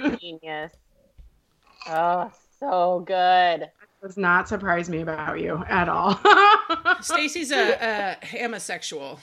Genius. Oh, so good. Does not surprise me about you at all. Stacy's a homosexual.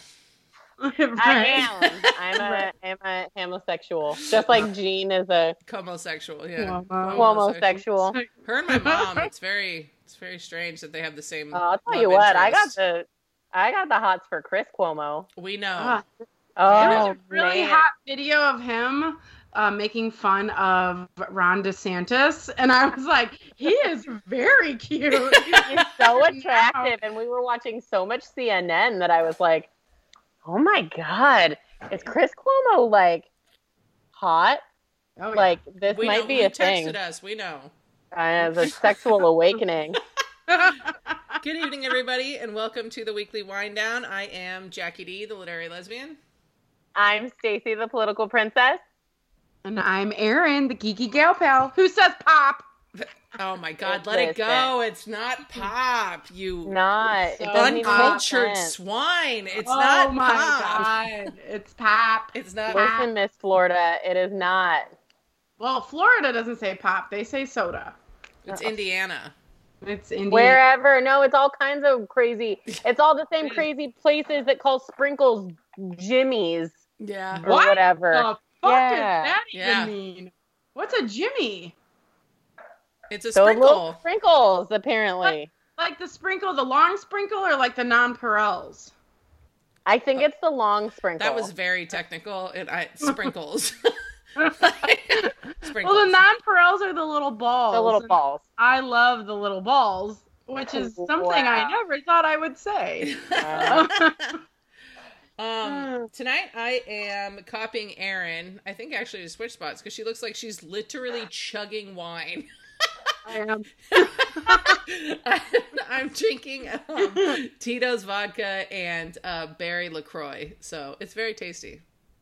I am. I'm a homosexual. Just like Jean is a Homosexual, yeah. homosexual. Her and my mom, it's very strange that they have the same. I'll tell you what, I got the hots for Chris Cuomo. We know. Oh, there was a really man. hot video of him making fun of Ron DeSantis, and I was like, he is very cute. He's so attractive, and we were watching so much CNN that I was like, oh my God, is Chris Cuomo like hot? Oh, yeah. Like this We might know. be He a thing. texted us. We know. As a sexual awakening. Good evening, everybody, and welcome to the weekly wind down. I am Jackie D, the literary lesbian. I'm Stacy, the political princess. And I'm Erin, the geeky gal pal, who says pop. Oh my God, let it go. It's not pop, you Not. It doesn't even make uncultured sense. swine. It's Oh not my pop. God, it's pop. It's not Listen, Miss Florida, it is not. Well, Florida doesn't say pop; they say soda. It's Indiana. It's Indiana. Wherever. No, it's all kinds of crazy. It's all the same crazy places that call sprinkles Jimmy's Yeah. or whatever. The fuck Yeah. does that Yeah. even mean? What's a Jimmy? It's a Those little sprinkle. sprinkles, apparently. Like the sprinkle, the long sprinkle, or like the nonpareils? I think it's the long sprinkle. That was very technical. Sprinkles. Sprinkles. Well, the nonpareils are the little balls. the little and balls. I love the little balls, which is something I Wow. never thought I would say. Tonight I am copying Erin. I think actually to switch spots because she looks like she's literally chugging wine. I am. I'm drinking Tito's vodka and berry LaCroix, so it's very tasty.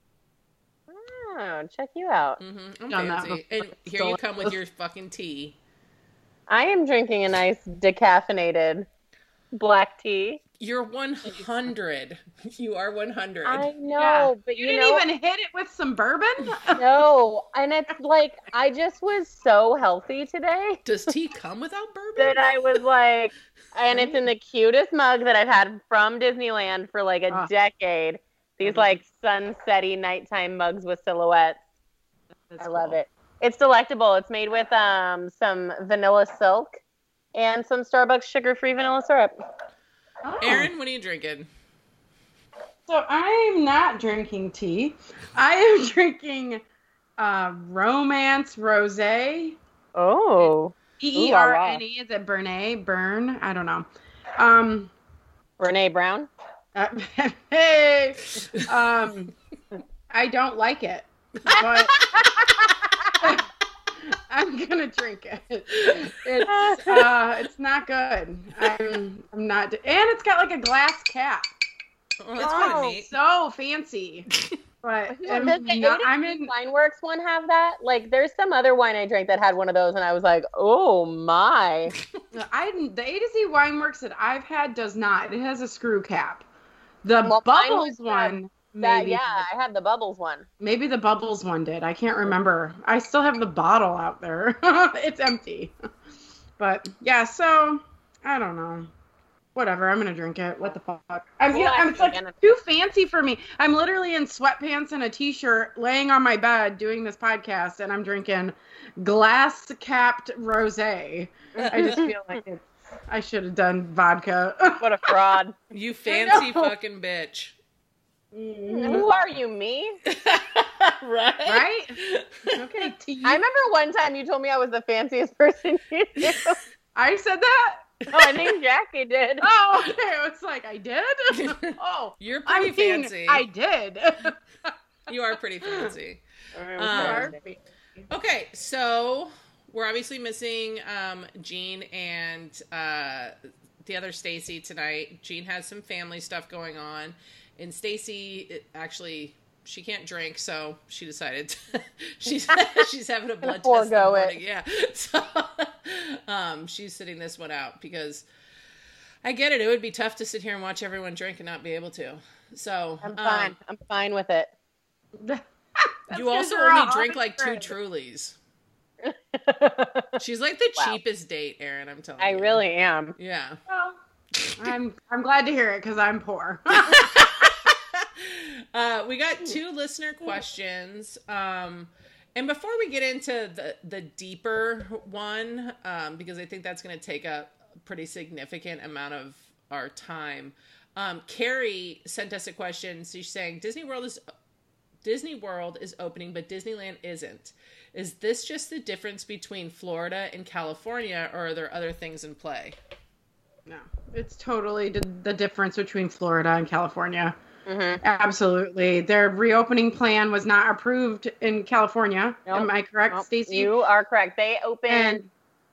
Oh, check you out. I'm Done that fancy. before. And here you come with your fucking tea. I am drinking a nice decaffeinated black tea. You're 100. You are 100. I know, Yeah. but You you didn't know, even hit it with some bourbon? no. And it's like, I just was so healthy today Does tea come without bourbon? that I was like, and it's in the cutest mug that I've had from Disneyland for like a decade. These like sunsetty nighttime mugs with silhouettes. I love it. It's delectable. It's made with some vanilla silk and some Starbucks sugar-free vanilla syrup. Oh. Erin, what are you drinking? So I'm not drinking tea. I am drinking Romance Rosé. Oh. Erne. Is it Bernay? Burn? I don't know. Brene Brown? Hey. I don't like it, but I'm gonna drink it. It's not good. I'm not, and it's got like a glass cap. Oh, that's kind of Oh. neat. So fancy. But Does I'm the Wineworks one have that? Like, there's some other wine I drank that had one of those, and I was like, oh my. the A to Z Wineworks that I've had does not. It has a screw cap. The Well, mine Bubbles was one, That, maybe. yeah, I had the Bubbles one. Maybe the Bubbles one did. I can't remember. I still have the bottle out there. It's empty. But yeah, so I don't know. Whatever, I'm gonna drink it. What the fuck? It's like too fancy for me. I'm literally in sweatpants and a t-shirt laying on my bed doing this podcast, and I'm drinking glass-capped rosé. I just feel like I should have done vodka. What a fraud. You fancy fucking bitch. Who are you, me? Right? Right? Okay, tea. I remember one time you told me I was the fanciest person you knew. I said that? Oh, I think Jackie did. Oh, okay. It's like, I did? Oh, You're pretty fancy. I did. You are pretty fancy. Um, Okay, so we're obviously missing Jean and the other Stacy tonight. Jean has some family stuff going on, and Stacy actually she can't drink, so she decided she's having a blood test in the morning. Yeah, so she's sitting this one out because I get it. It would be tough to sit here and watch everyone drink and not be able to. So I'm fine. I'm fine with it. You also only drink like 2 Trulies. She's like the Wow. cheapest date, Erin, I'm telling you. I really am. Yeah. Well, I'm glad to hear it because I'm poor. We got 2 listener questions. And before we get into the deeper one, because I think that's going to take a pretty significant amount of our time, Carrie sent us a question. She's saying Disney World is opening, but Disneyland isn't. Is this just the difference between Florida and California, or are there other things in play? No, it's totally the difference between Florida and California. Mm-hmm. Absolutely. Their reopening plan was not approved in California. Nope. Am I correct, Nope. Stacey? You are correct. They opened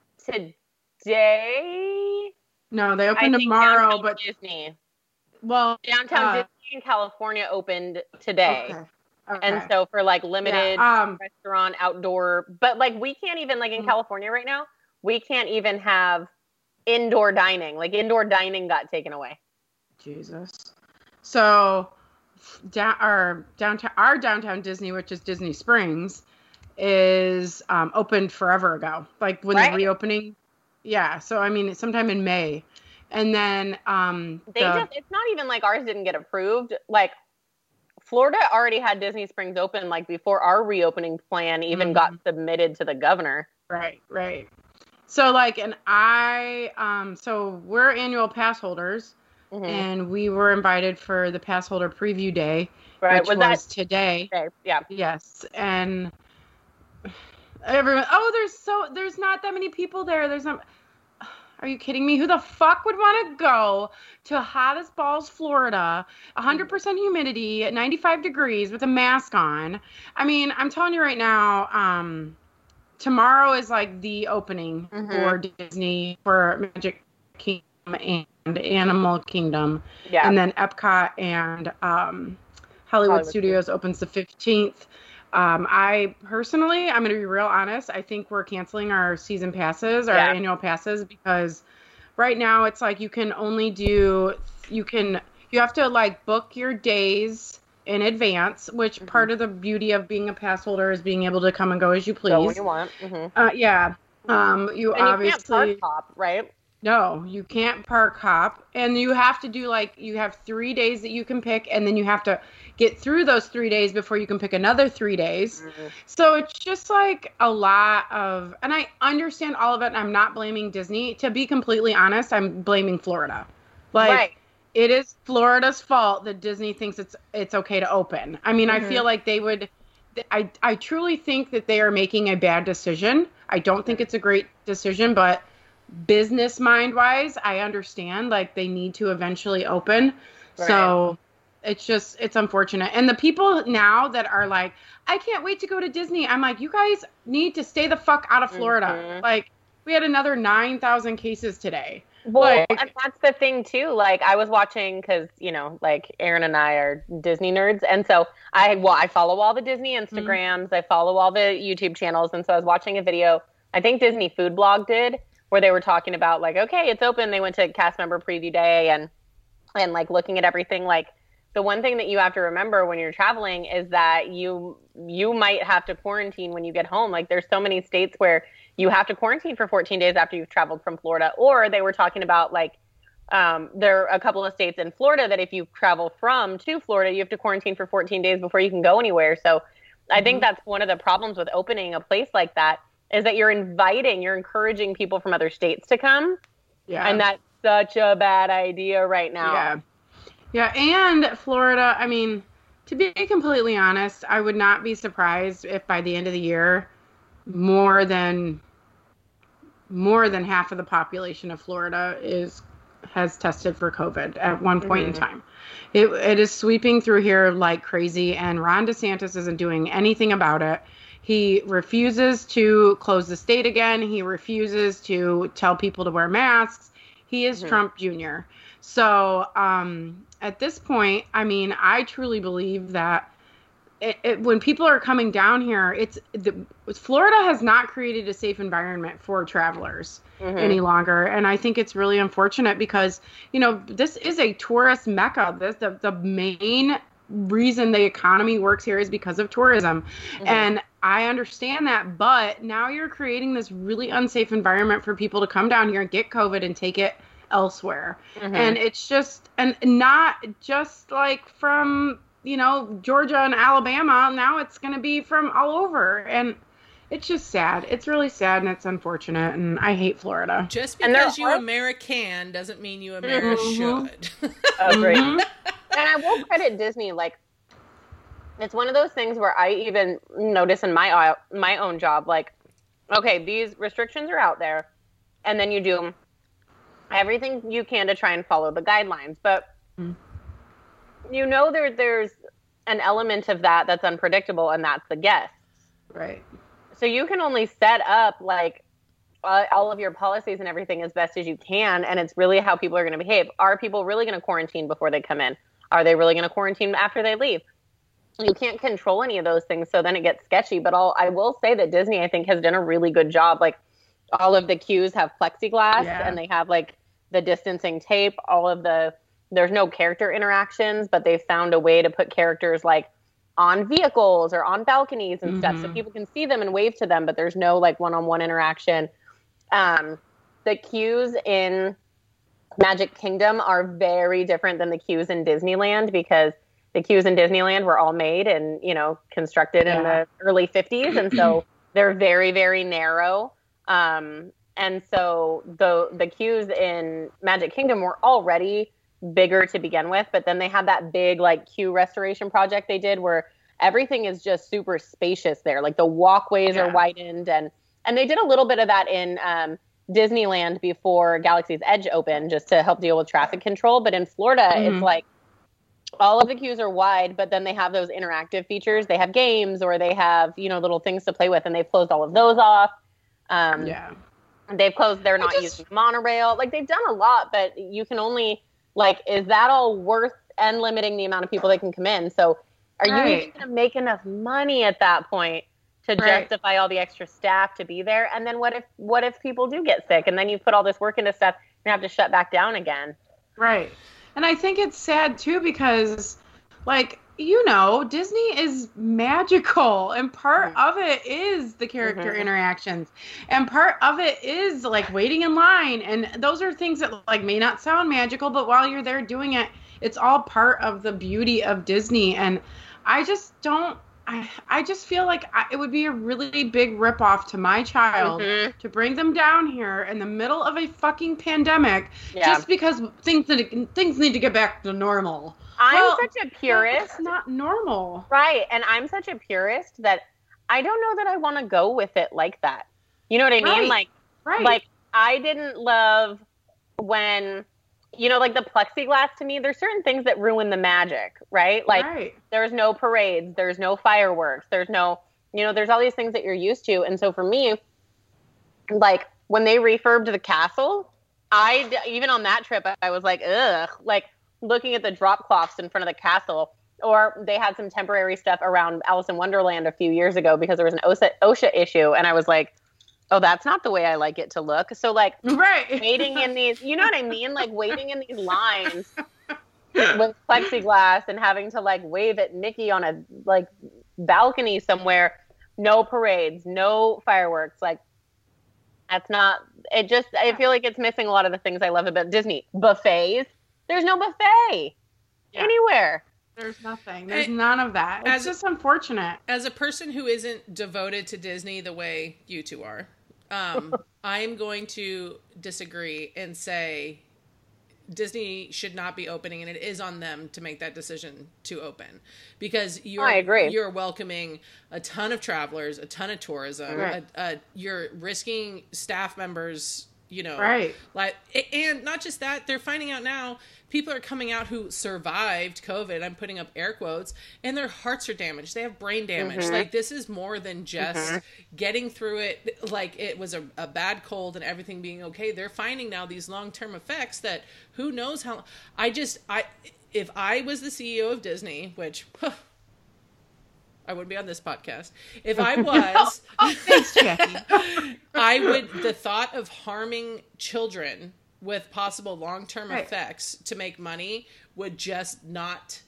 today. No, they I open think tomorrow, Downtown but Disney. well, Downtown Disney in California opened today. Okay. And so for like limited Yeah, restaurant, outdoor, but like we can't even, like in California right now, we can't even have indoor dining. Like indoor dining got taken away. Jesus. So our downtown Disney, which is Disney Springs, is opened forever ago. Like when the reopening. Yeah. So I mean, sometime in May. And then it's not even like ours didn't get approved. Like Florida already had Disney Springs open like before our reopening plan even got submitted to the governor. Right. So like, and so we're annual pass holders, and we were invited for the pass holder preview day, which was today. Yeah. Yes. And everyone, there's not that many people there. Are you kidding me? Who the fuck would want to go to hot as balls, Florida, 100% humidity at 95 degrees with a mask on? I mean, I'm telling you right now, tomorrow is like the opening for Disney, for Magic Kingdom and Animal Kingdom. Yeah. And then Epcot and Hollywood Studios opens the 15th. I personally, I'm going to be real honest. I think we're canceling our season passes, our annual passes, because right now it's like you have to like book your days in advance, which part of the beauty of being a pass holder is being able to come and go as you please. Go when you want. Yeah. You obviously can't park hop, right? No, you can't park hop, and you have to do you have 3 days that you can pick, and then you have to get through those 3 days before you can pick another 3 days. So it's just like a lot of, and I understand all of it, and I'm not blaming Disney. To be completely honest, I'm blaming Florida. It is Florida's fault that Disney thinks it's okay to open. I mean, I feel like they would. I truly think that they are making a bad decision. I don't think it's a great decision, but business mind wise, I understand like they need to eventually open. Right. So it's unfortunate. And the people now that are like, I can't wait to go to Disney. I'm like, you guys need to stay the fuck out of Florida. Like we had another 9,000 cases today. Well, and that's the thing too. Like I was watching because, like Erin and I are Disney nerds. And so I follow all the Disney Instagrams. I follow all the YouTube channels. And so I was watching a video, I think Disney Food Blog did, where they were talking about like, okay, it's open. They went to cast member preview day and like looking at everything. Like the one thing that you have to remember when you're traveling is that you might have to quarantine when you get home. Like there's so many states where you have to quarantine for 14 days after you've traveled from Florida. Or they were talking about like, there are a couple of states in Florida that if you travel to Florida, you have to quarantine for 14 days before you can go anywhere. So I think that's one of the problems with opening a place like that, is that you're encouraging people from other states to come. Yeah. And that's such a bad idea right now. Yeah. Yeah. And Florida, I mean, to be completely honest, I would not be surprised if by the end of the year, more than half of the population of Florida has tested for COVID at one point in time. It is sweeping through here like crazy, and Ron DeSantis isn't doing anything about it. He refuses to close the state again. He refuses to tell people to wear masks. He is Trump Jr. So at this point, I mean, I truly believe that when people are coming down here, Florida has not created a safe environment for travelers any longer. And I think it's really unfortunate because, this is a tourist mecca. The main reason the economy works here is because of tourism. And I understand that, but now you're creating this really unsafe environment for people to come down here and get COVID and take it elsewhere. Mm-hmm. And it's just, and not just like from, you know, Georgia and Alabama. Now it's going to be from all over. And it's just sad. It's really sad, and it's unfortunate, and I hate Florida. Just because you American doesn't mean you America should. Agreed. And I will credit Disney, like, it's one of those things where I even notice in my own job, like, okay, these restrictions are out there, and then you do everything you can to try and follow the guidelines. But you know there's an element of that that's unpredictable, and that's the guests. Right. So you can only set up, like, all of your policies and everything as best as you can, and it's really how people are going to behave. Are people really going to quarantine before they come in? Are they really going to quarantine after they leave? You can't control any of those things, so then it gets sketchy. But I will say that Disney, I think, has done a really good job. Like, all of the queues have plexiglass, and they have, like, the distancing tape. There's no character interactions, but they've found a way to put characters, like, on vehicles or on balconies and stuff, so people can see them and wave to them, but there's no, like, one-on-one interaction. The queues in Magic Kingdom are very different than the queues in Disneyland, because the queues in Disneyland were all made and, you know, constructed in the early 50s, and so they're very, very narrow. And so the queues in Magic Kingdom were already bigger to begin with, but then they had that big, like, queue restoration project they did where everything is just super spacious there. Like, the walkways are widened, and they did a little bit of that in Disneyland before Galaxy's Edge opened, just to help deal with traffic control. But in Florida, it's like all of the queues are wide, but then they have those interactive features. They have games, or they have, you know, little things to play with, and they've closed all of those off. They've closed, they're not using monorail. Like, they've done a lot, but you can only, like, is that all worth and limiting the amount of people that can come in? So are you even going to make enough money at that point to justify all the extra staff to be there? And then what if people do get sick, and then you put all this work into stuff and have to shut back down again? Right. And I think it's sad too, because, like, you know, Disney is magical, and part of it is the character interactions, and part of it is, like, waiting in line, and those are things that, like, may not sound magical, but while you're there doing it, it's all part of the beauty of Disney. And I just don't, I just feel like it would be a really big ripoff to my child to bring them down here in the middle of a fucking pandemic just because things need to get back to normal. I'm such a purist. It's not normal. Right. And I'm such a purist that I don't know that I want to go with it like that. You know what I mean? Like, I didn't love when, you know, like, the plexiglass, to me, there's certain things that ruin the magic, right? Like, there's no parades, there's no fireworks, there's no, you know, there's all these things that you're used to. And so for me, like, when they refurbed the castle, even on that trip, I was like, ugh, like, looking at the drop cloths in front of the castle. Or they had some temporary stuff around Alice in Wonderland a few years ago because there was an OSHA issue, and I was like, oh, that's not the way I like it to look. So, like, waiting in these, you know what I mean? Like, waiting in these lines with plexiglass and having to, like, wave at Mickey on a, like, balcony somewhere. No parades, no fireworks. Like, that's not, I feel like it's missing a lot of the things I love about Disney. Buffets. There's no buffet anywhere. There's nothing. There's none of that. It's just unfortunate. As a person who isn't devoted to Disney the way you two are, I'm going to disagree and say Disney should not be opening, and it is on them to make that decision to open, because you're welcoming a ton of travelers, a ton of tourism. You're risking staff members, you know, like, and not just that, they're finding out now people are coming out who survived COVID, I'm putting up air quotes, and their hearts are damaged. They have brain damage. Like, this is more than just getting through it. Like, it was a bad cold and everything being okay. They're finding now these long-term effects that who knows how. If I was the CEO of Disney, which I wouldn't be on this podcast. If I was, thanks, Jackie. The thought of harming children with possible long-term effects to make money would just not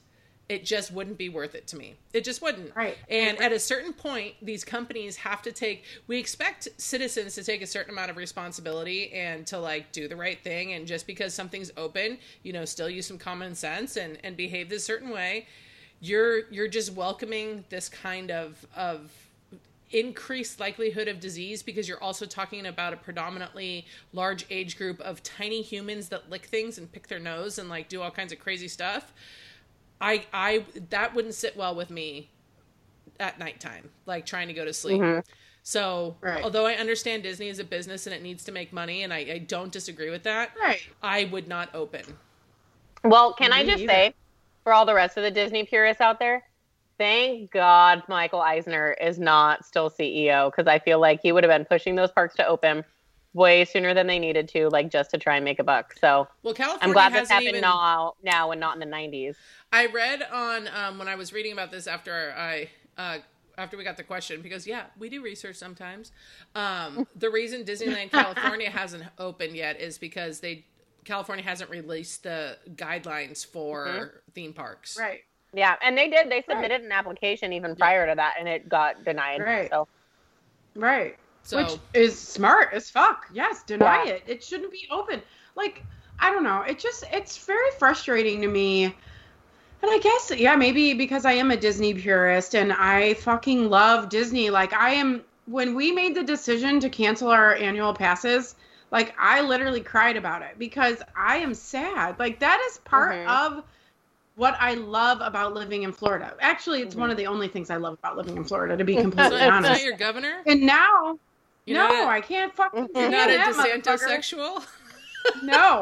it just wouldn't be worth it to me. It just wouldn't. Right. And at a certain point, these companies have to we expect citizens to take a certain amount of responsibility and to like do the right thing. And just because something's open, you know, still use some common sense and behave this certain way. You're just welcoming this kind of increased likelihood of disease, because you're also talking about a predominantly large age group of tiny humans that lick things and pick their nose and like do all kinds of crazy stuff. I that wouldn't sit well with me at nighttime, like trying to go to sleep. Mm-hmm. So although I understand Disney is a business and it needs to make money, and I don't disagree with that, I would not open. Well, can I just say, for all the rest of the Disney purists out there, thank God Michael Eisner is not still CEO, because I feel like he would have been pushing those parks to open way sooner than they needed to, like just to try and make a buck. So California, I'm glad this happened now and not in the 90s. I read on when I was reading about this after we got the question, because we do research sometimes. The reason Disneyland California hasn't opened yet is because California hasn't released the guidelines for theme parks. Right. Yeah, and they did. They submitted an application even prior to that, and it got denied. Right. So. Right. So, which is smart as fuck. Yes, deny it. It shouldn't be open. Like, I don't know. It's very frustrating to me. And I guess, maybe because I am a Disney purist and I fucking love Disney. Like, when we made the decision to cancel our annual passes, like, I literally cried about it because I am sad. Like, that is part of what I love about living in Florida. Actually, it's one of the only things I love about living in Florida, to be completely honest. Is that your governor? And now... I can't fucking do You're not a that, DeSantis-sexual? No.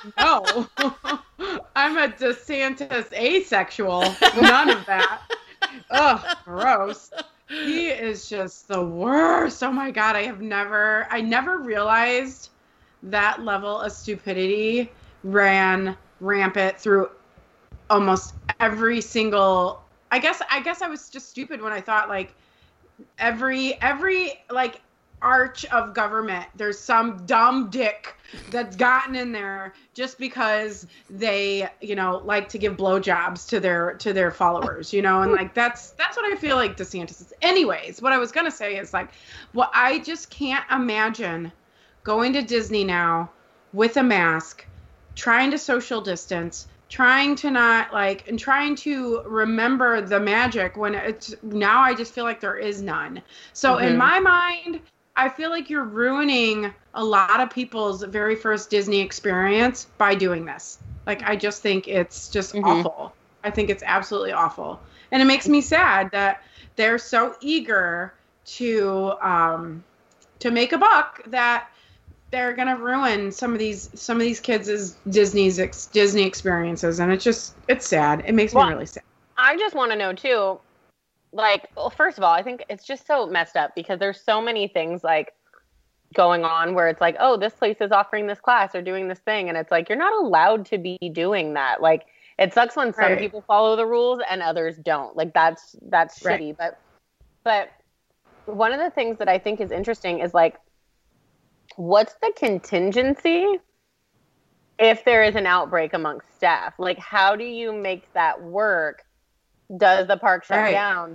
I'm a DeSantis asexual. None of that. Ugh, gross. He is just the worst. Oh my God, I never realized that level of stupidity ran rampant through almost every single... I guess I was just stupid when I thought, like, every like arch of government, there's some dumb dick that's gotten in there just because they, like to give blowjobs to their followers, and like that's what I feel like DeSantis is. Anyways, what I was gonna say is like, well, I just can't imagine going to Disney now with a mask, trying to social distance, trying to not and trying to remember the magic when now I just feel like there is none. So in my mind, I feel like you're ruining a lot of people's very first Disney experience by doing this. Like, I just think it's just awful. I think it's absolutely awful. And it makes me sad that they're so eager to make a buck that they're going to ruin some of these kids' Disney experiences. And it's sad. It makes me really sad. I just want to know too, first of all, I think it's just so messed up because there's so many things like going on where it's like, oh, this place is offering this class or doing this thing. And it's like, you're not allowed to be doing that. Like, it sucks when some people follow the rules and others don't. Like, that's shitty. But one of the things that I think is interesting is like, what's the contingency if there is an outbreak amongst staff? Like, how do you make that work? Does the park shut down?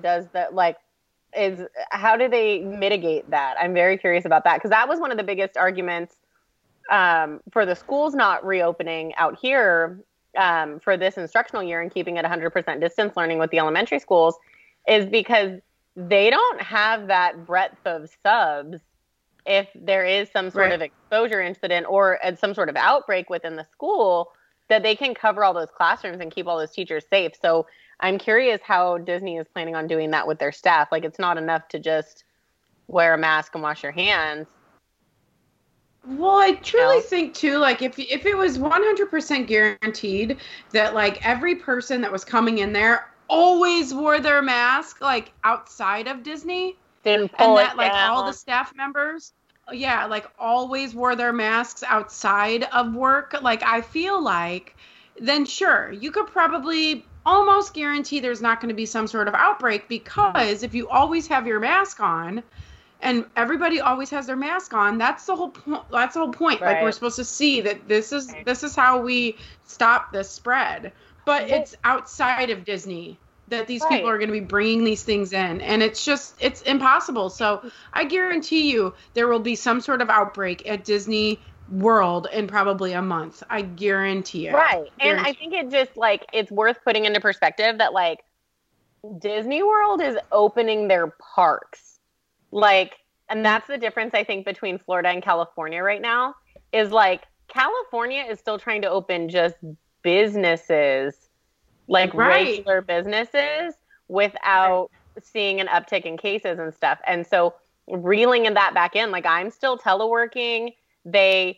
How do they mitigate that? I'm very curious about that, because that was one of the biggest arguments for the schools not reopening out here for this instructional year and keeping it 100% distance learning with the elementary schools, is because they don't have that breadth of subs if there is some sort of exposure incident or some sort of outbreak within the school, that they can cover all those classrooms and keep all those teachers safe. So I'm curious how Disney is planning on doing that with their staff. Like, it's not enough to just wear a mask and wash your hands. Well, I truly think too, like, if it was 100% guaranteed that like every person that was coming in there always wore their mask, like outside of Disney, didn't pull and that it like down. all the staff members, like always wore their masks outside of work, like I feel like, then sure, you could probably almost guarantee there's not going to be some sort of outbreak, because if you always have your mask on and everybody always has their mask on, that's the whole point. Like, we're supposed to see that this is how we stop this spread. but it's outside of Disney that these people are going to be bringing these things in, and it's impossible. So I guarantee you there will be some sort of outbreak at Disney World in probably a month. I guarantee it. Right. And I think it just, like, it's worth putting into perspective that, like, Disney World is opening their parks. Like, and that's the difference, I think, between Florida and California right now, is, like, California is still trying to open just businesses, like regular businesses, without seeing an uptick in cases and stuff. And so reeling in that back in, like, I'm still teleworking. They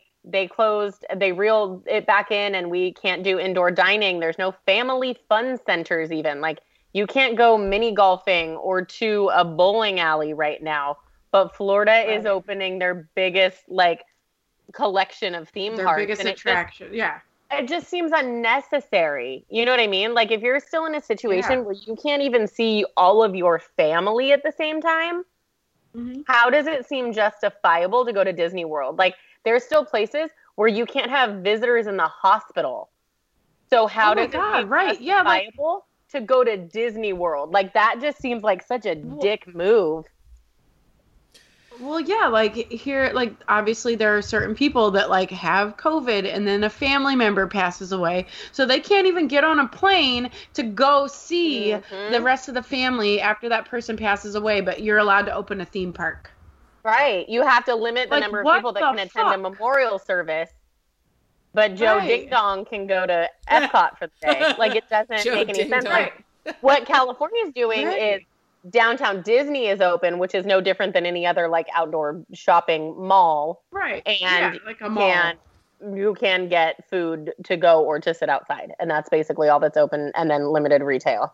reeled it back in, and we can't do indoor dining. There's no family fun centers even. Like, you can't go mini golfing or to a bowling alley right now. But Florida is opening their biggest, like, collection of theme parks. Their biggest attraction, It just seems unnecessary. You know what I mean? Like, if you're still in a situation where you can't even see all of your family at the same time, how does it seem justifiable to go to Disney World? Like, there's still places where you can't have visitors in the hospital. So how does it seem justifiable to go to Disney World? Like, that just seems like such a dick move. Well, yeah, like here, like obviously there are certain people that like have COVID and then a family member passes away. So they can't even get on a plane to go see the rest of the family after that person passes away, but you're allowed to open a theme park. Right. You have to limit the number of people that can attend a memorial service. But Joe Ding Dong can go to Epcot for the day. Like, it doesn't make any sense. Like, what California is doing is downtown Disney is open, which is no different than any other, like, outdoor shopping mall. Right. And like a mall. You can get food to go or to sit outside. And that's basically all that's open, and then limited retail.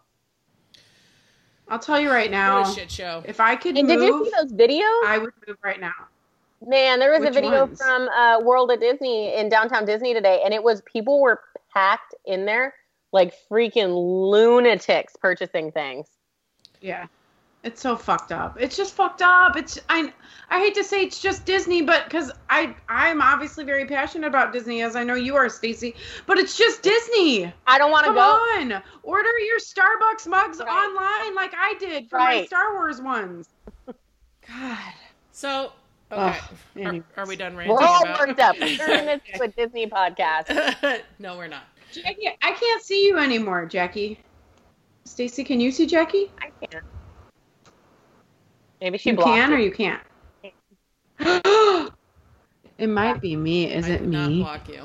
I'll tell you right now. What a shit show. If I could move. Did you see those videos? I would move right now. Man, there was a video from World at Disney in downtown Disney today, and it was people were packed in there like freaking lunatics purchasing things. Yeah. It's so fucked up. It's just fucked up. I hate to say it's just Disney, but because I'm obviously very passionate about Disney, as I know you are, Stacey. But it's just Disney. I don't want to go. Come on, order your Starbucks mugs online like I did for my Star Wars ones. God. So okay, are we done ranting? We're all worked up. We're doing this to a Disney podcast. No, we're not. Jackie, I can't see you anymore, Jackie. Stacey, can you see Jackie? I can. Maybe she blocked You can it. or you can't? It might be me. Is it me? I did not block you.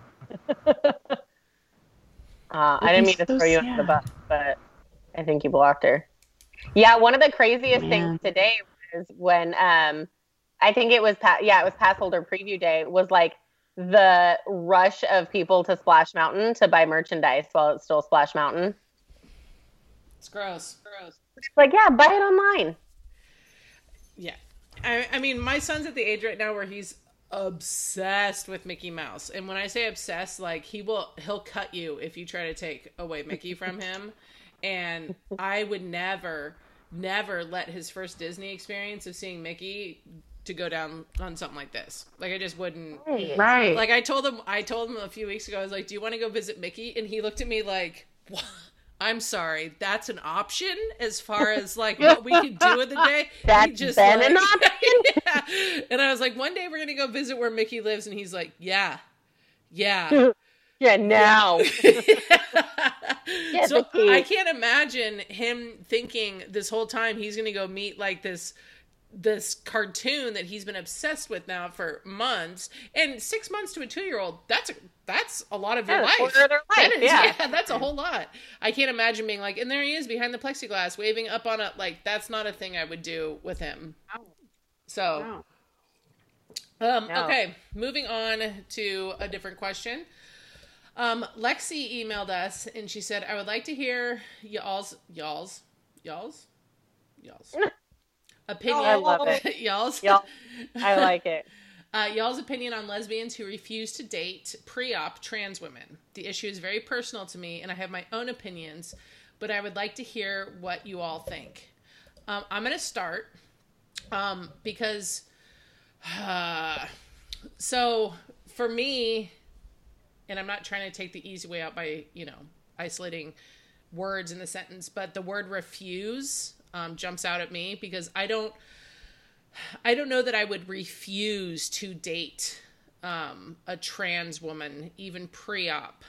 I didn't mean to throw you under the bus, but I think you blocked her. Yeah, one of the craziest things today was when I think it was Pass Holder Preview Day, was like the rush of people to Splash Mountain to buy merchandise while it's still Splash Mountain. It's gross. It's like, yeah, buy it online. Yeah. I mean, my son's at the age right now where he's obsessed with Mickey Mouse. And when I say obsessed, like, he'll cut you if you try to take away Mickey from him. And I would never let his first Disney experience of seeing Mickey to go down on something like this. Like, I just wouldn't. Right. Like, I told him a few weeks ago, I was like, do you want to go visit Mickey? And he looked at me like, what? I'm sorry, that's an option as far as like what we could do in the day. That's just been like, an option. Yeah. And I was like, one day we're gonna go visit where Mickey lives, and he's like, yeah, yeah, now. So I can't imagine him thinking this whole time he's gonna go meet like this cartoon that he's been obsessed with now for months. And 6 months to a 2-year-old, that's a lot of your life. Quarter of their life. That's a whole lot. I can't imagine being like, and there he is behind the plexiglass waving up on it. Like, that's not a thing I would do with him. So, okay, moving on to a different question. Lexi emailed us and she said, I would like to hear y'all's opinion. I love it. Y'all. I like it. Y'all's opinion on lesbians who refuse to date pre-op trans women. The issue is very personal to me, and I have my own opinions, but I would like to hear what you all think. I'm going to start because, so for me, and I'm not trying to take the easy way out by, isolating words in the sentence, but the word refuse jumps out at me because I don't know that I would refuse to date a trans woman, even pre-op.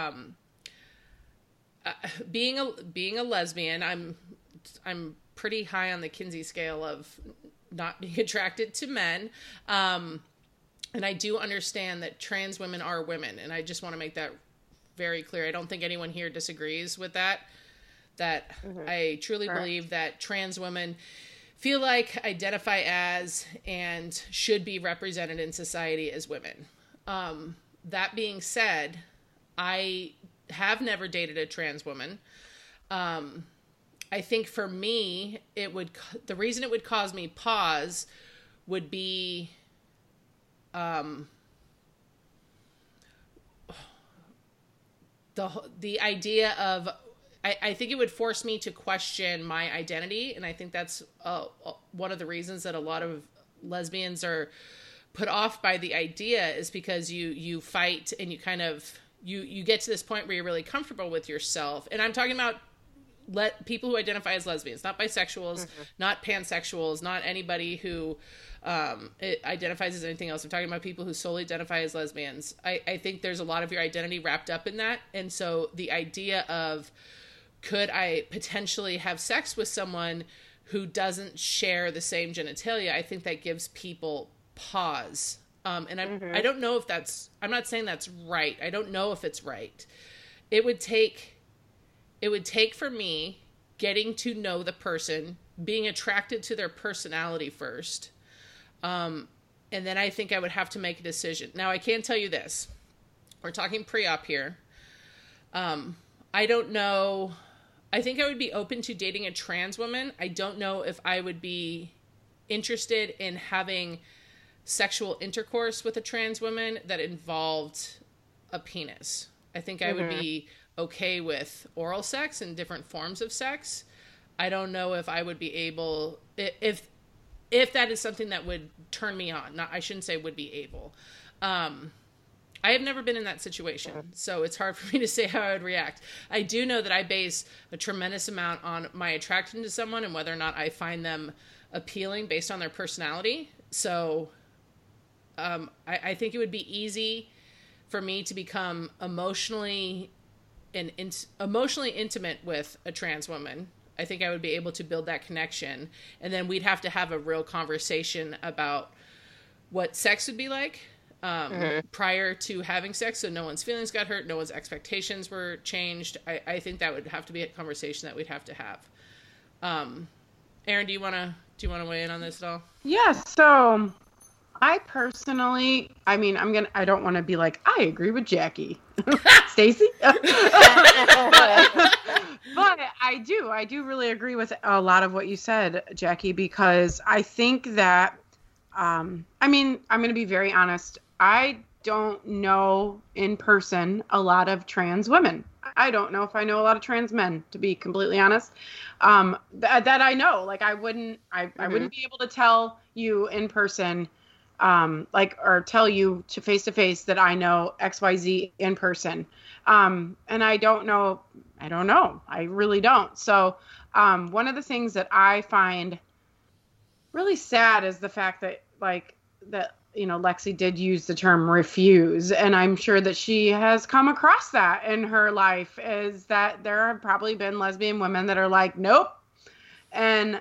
Being a lesbian, I'm pretty high on the Kinsey scale of not being attracted to men. And I do understand that trans women are women. And I just want to make that very clear. I don't think anyone here disagrees with that. I truly believe that trans women feel like, identify as, and should be represented in society as women. That being said, I have never dated a trans woman. I think for me, the reason it would cause me pause would be the idea of, I think it would force me to question my identity. And I think that's one of the reasons that a lot of lesbians are put off by the idea, is because you fight and you kind of, you get to this point where you're really comfortable with yourself. And I'm talking about people who identify as lesbians, not bisexuals, not pansexuals, not anybody who identifies as anything else. I'm talking about people who solely identify as lesbians. I think there's a lot of your identity wrapped up in that. And so the idea of, could I potentially have sex with someone who doesn't share the same genitalia, I think that gives people pause. And I don't know if I'm not saying that's right. I don't know if it's right. It would take for me getting to know the person, being attracted to their personality first. And then I think I would have to make a decision. Now, I can tell you this. We're talking pre-op here. I don't know. I think I would be open to dating a trans woman. I don't know if I would be interested in having sexual intercourse with a trans woman that involved a penis. I think I would be okay with oral sex and different forms of sex. I don't know if I would be able, if that is something that would turn me on. I shouldn't say would be able. I have never been in that situation, so it's hard for me to say how I would react. I do know that I base a tremendous amount on my attraction to someone and whether or not I find them appealing based on their personality. So I think it would be easy for me to become emotionally intimate with a trans woman. I think I would be able to build that connection, and then we'd have to have a real conversation about what sex would be like prior to having sex, so no one's feelings got hurt, no one's expectations were changed. I think that would have to be a conversation that we'd have to have. Erin, do you want to weigh in on this at all? Yeah, so I personally, I don't want to be like, I agree with Jackie. Stacy? But I do really agree with a lot of what you said, Jackie, because I think that, I'm going to be very honest. I don't know in person a lot of trans women. I don't know if I know a lot of trans men, to be completely honest. That I know, like I wouldn't be able to tell you in person, or tell you to face that I know XYZ in person. And I don't know. I really don't. So, one of the things that I find really sad is the fact that Lexi did use the term refuse. And I'm sure that she has come across that in her life, is that there have probably been lesbian women that are like, nope. And,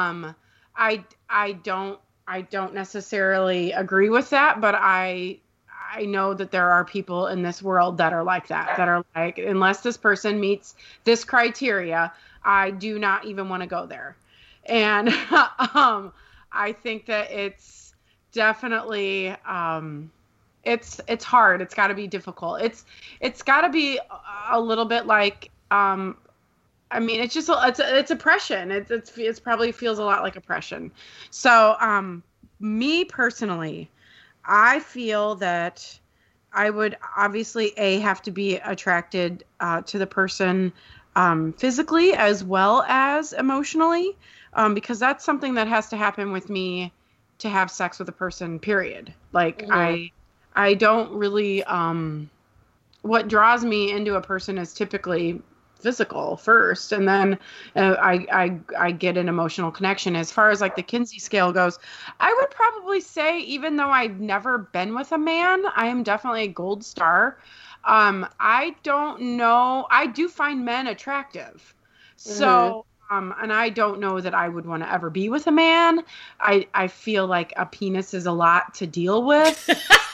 I don't necessarily agree with that, but I know that there are people in this world that are like that are like, unless this person meets this criteria, I do not even want to go there. And I think that it's definitely it's hard. It's got to be difficult. It's got to be a little bit like it's just it's oppression. It's probably feels a lot like oppression. So me personally, I feel that I would obviously have to be attracted to the person physically as well as emotionally, because that's something that has to happen with me to have sex with a person, period. Like I don't really what draws me into a person is typically physical first, and then I get an emotional connection. As far as like the Kinsey scale goes, I would probably say, even though I've never been with a man, I am definitely a gold star. I don't know. I do find men attractive. So, and I don't know that I would want to ever be with a man. I feel like a penis is a lot to deal with.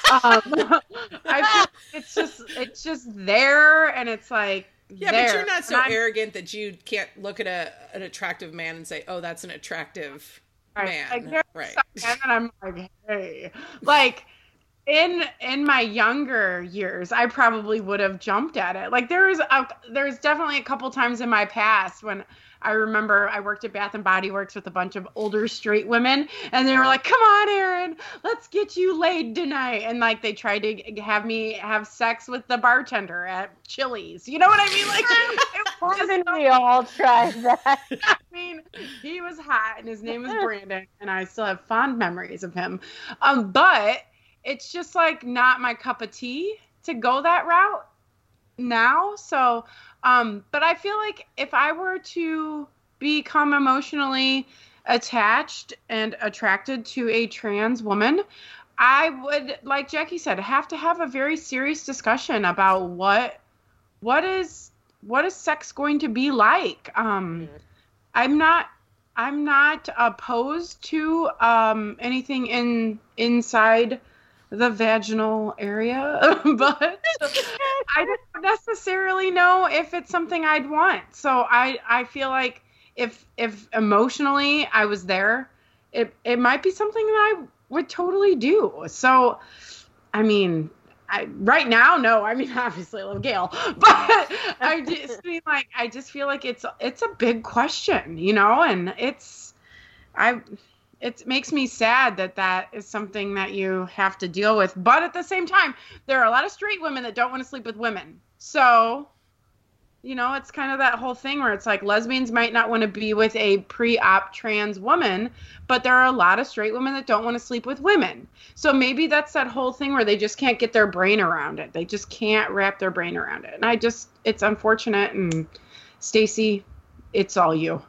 I feel it's just there, and it's like, yeah, there. But you're not so arrogant that you can't look at an attractive man and say, "Oh, that's an attractive man." Like, right. And I'm like, hey, like in my younger years, I probably would have jumped at it. Like there's definitely a couple times in my past when I remember I worked at Bath and Body Works with a bunch of older straight women, and they were like, "Come on, Erin, let's get you laid tonight." And like they tried to have me have sex with the bartender at Chili's. You know what I mean? Like, haven't we all tried that? I mean, he was hot, and his name was Brandon, and I still have fond memories of him. But it's just like not my cup of tea to go that route now. So, but I feel like if I were to become emotionally attached and attracted to a trans woman, I would, like Jackie said, have to have a very serious discussion about what is sex going to be like. I'm not opposed to anything inside the vaginal area, but I don't necessarily know if it's something I'd want. So I feel like if emotionally I was there, it might be something that I would totally do. So, I mean, right now, no. I mean, obviously I love Gail, but I just feel like it's a big question, you know, and it makes me sad that is something that you have to deal with. But at the same time, there are a lot of straight women that don't want to sleep with women. So, you know, it's kind of that whole thing where it's like lesbians might not want to be with a pre-op trans woman, but there are a lot of straight women that don't want to sleep with women. So maybe that's that whole thing where they just can't get their brain around it. They just can't wrap their brain around it. And it's unfortunate. And Stacey, it's all you.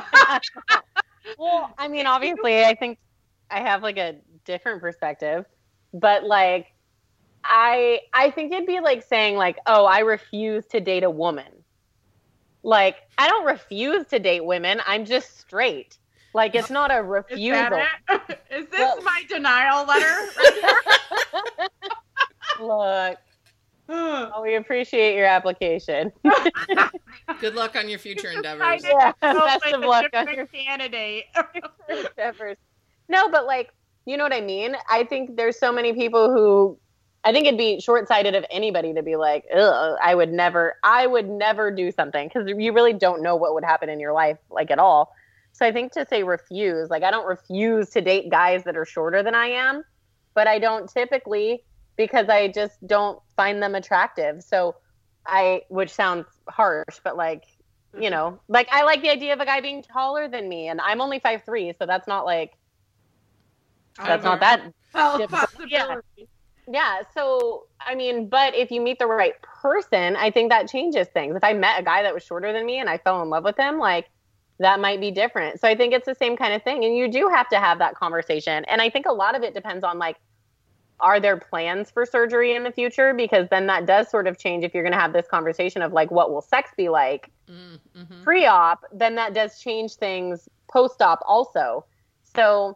Well, I mean, obviously, I think I have like a different perspective, but like, I think it'd be like saying like, oh, I refuse to date a woman. Like, I don't refuse to date women. I'm just straight. Like, it's not a refusal. Is this my denial letter? Look. Oh, we appreciate your application. Good luck on your future endeavors. Yeah, best of luck on your candidate. endeavors. No, but like, you know what I mean? I think there's so many people who, I think it'd be short-sighted of anybody to be like, ugh, I would never do something, because you really don't know what would happen in your life, like, at all. So I think to say refuse, like, I don't refuse to date guys that are shorter than I am, but I don't typically, because I just don't find them attractive. So which sounds harsh, but like, you know, like I like the idea of a guy being taller than me, and I'm only 5'3", so that's not like, that's not that possibility. Yeah. So, I mean, but if you meet the right person, I think that changes things. If I met a guy that was shorter than me and I fell in love with him, like, that might be different. So I think it's the same kind of thing. And you do have to have that conversation. And I think a lot of it depends on like, are there plans for surgery in the future? Because then that does sort of change if you're going to have this conversation of like, what will sex be like pre-op? Then that does change things post-op also. So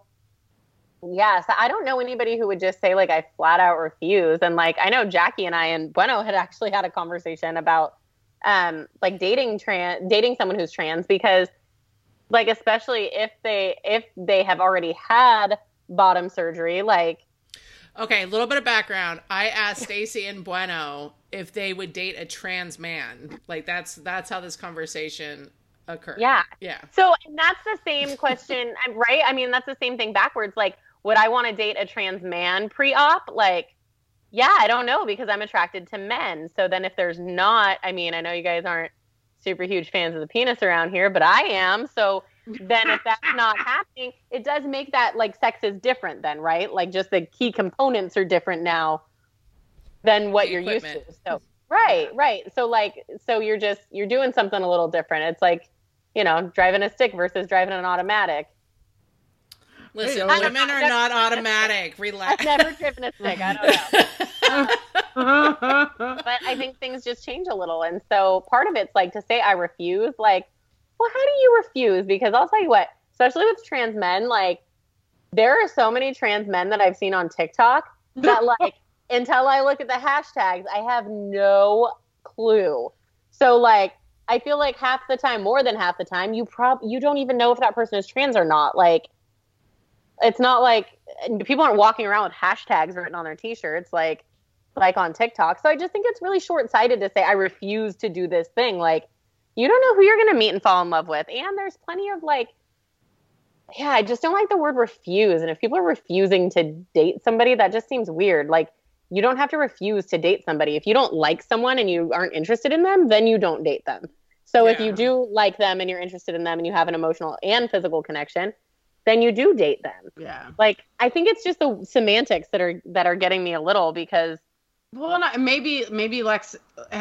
yeah, so I don't know anybody who would just say like, I flat out refuse. And like, I know Jackie and I and Bueno had actually had a conversation about like dating someone who's trans, because like, especially if they have already had bottom surgery, like. Okay, a little bit of background. I asked Stacey and Bueno if they would date a trans man. Like that's how this conversation occurred. Yeah. Yeah. So and that's the same question, right? I mean, that's the same thing backwards. Like, would I want to date a trans man pre-op? Like, yeah, I don't know, because I'm attracted to men. So then if there's not, I mean, I know you guys aren't super huge fans of the penis around here, but I am. So then if that's not happening, it does make that like sex is different then, right? Like just the key components are different now than what you're used to. So Right. So you're doing something a little different. It's like, driving a stick versus driving an automatic. Listen, women are not automatic. Relax. I've never driven a stick. I don't know. But I think things just change a little. And so part of it's like to say I refuse, like, well, how do you refuse? Because I'll tell you what, especially with trans men, like, there are so many trans men that I've seen on TikTok that, like, until I look at the hashtags, I have no clue. So, like, I feel like half the time, more than half the time, you don't even know if that person is trans or not. Like, it's not like people aren't walking around with hashtags written on their t-shirts like on TikTok. So I just think it's really short-sighted to say I refuse to do this thing. Like, you don't know who you're going to meet and fall in love with. And there's plenty of, like, I just don't like the word refuse. And if people are refusing to date somebody, that just seems weird. Like, you don't have to refuse to date somebody. If you don't like someone and you aren't interested in them, then you don't date them. So if you do like them and you're interested in them and you have an emotional and physical connection, then you do date them. Yeah. Like, I think it's just the semantics that are getting me a little, because maybe Lexi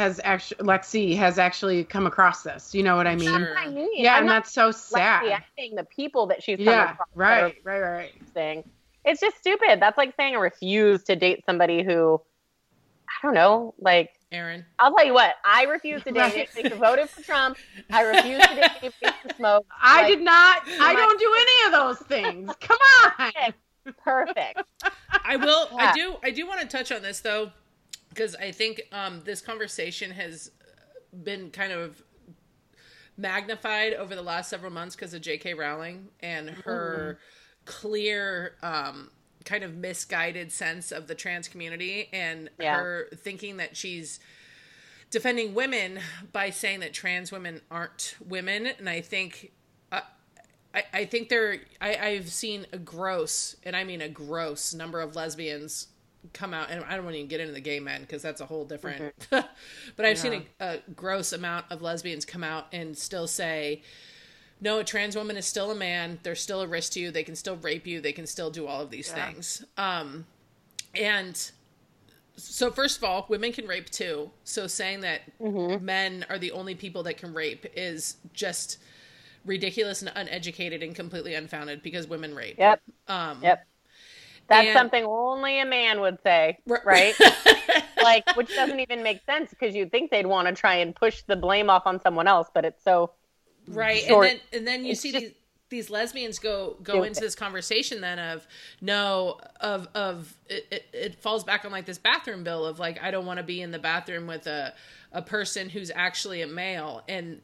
has actually come across this. You know what I mean? Sure. That's what I mean. Yeah, and that's so sad. I'm saying the people that she's come across. Right. Saying it's just stupid. That's like saying I refuse to date somebody who, I don't know, like, Aaron. I'll tell you what, I refuse to date anybody who voted for Trump. I refuse to date anybody who smokes. I did not. I don't do any of those things. Come on. Perfect. I will. Yeah. I do want to touch on this though, because I think this conversation has been kind of magnified over the last several months because of J.K. Rowling and her clear kind of misguided sense of the trans community, and her thinking that she's defending women by saying that trans women aren't women. And I think I think I've seen a gross, and I mean a gross, number of lesbians come out, and I don't want to even get into the gay men because that's a whole different but I've seen a gross amount of lesbians come out and still say, no, a trans woman is still a man. They're still a risk to you. They can still rape you. They can still do all of these things. And so first of all, women can rape too. So saying that men are the only people that can rape is just ridiculous and uneducated and completely unfounded, because women rape. Yep. That's something only a man would say, right? Like, which doesn't even make sense, because you'd think they'd want to try and push the blame off on someone else, but it's so short. And then you see these lesbians go into this conversation then of it falls back on like this bathroom bill of like, I don't want to be in the bathroom with a person who's actually a male. And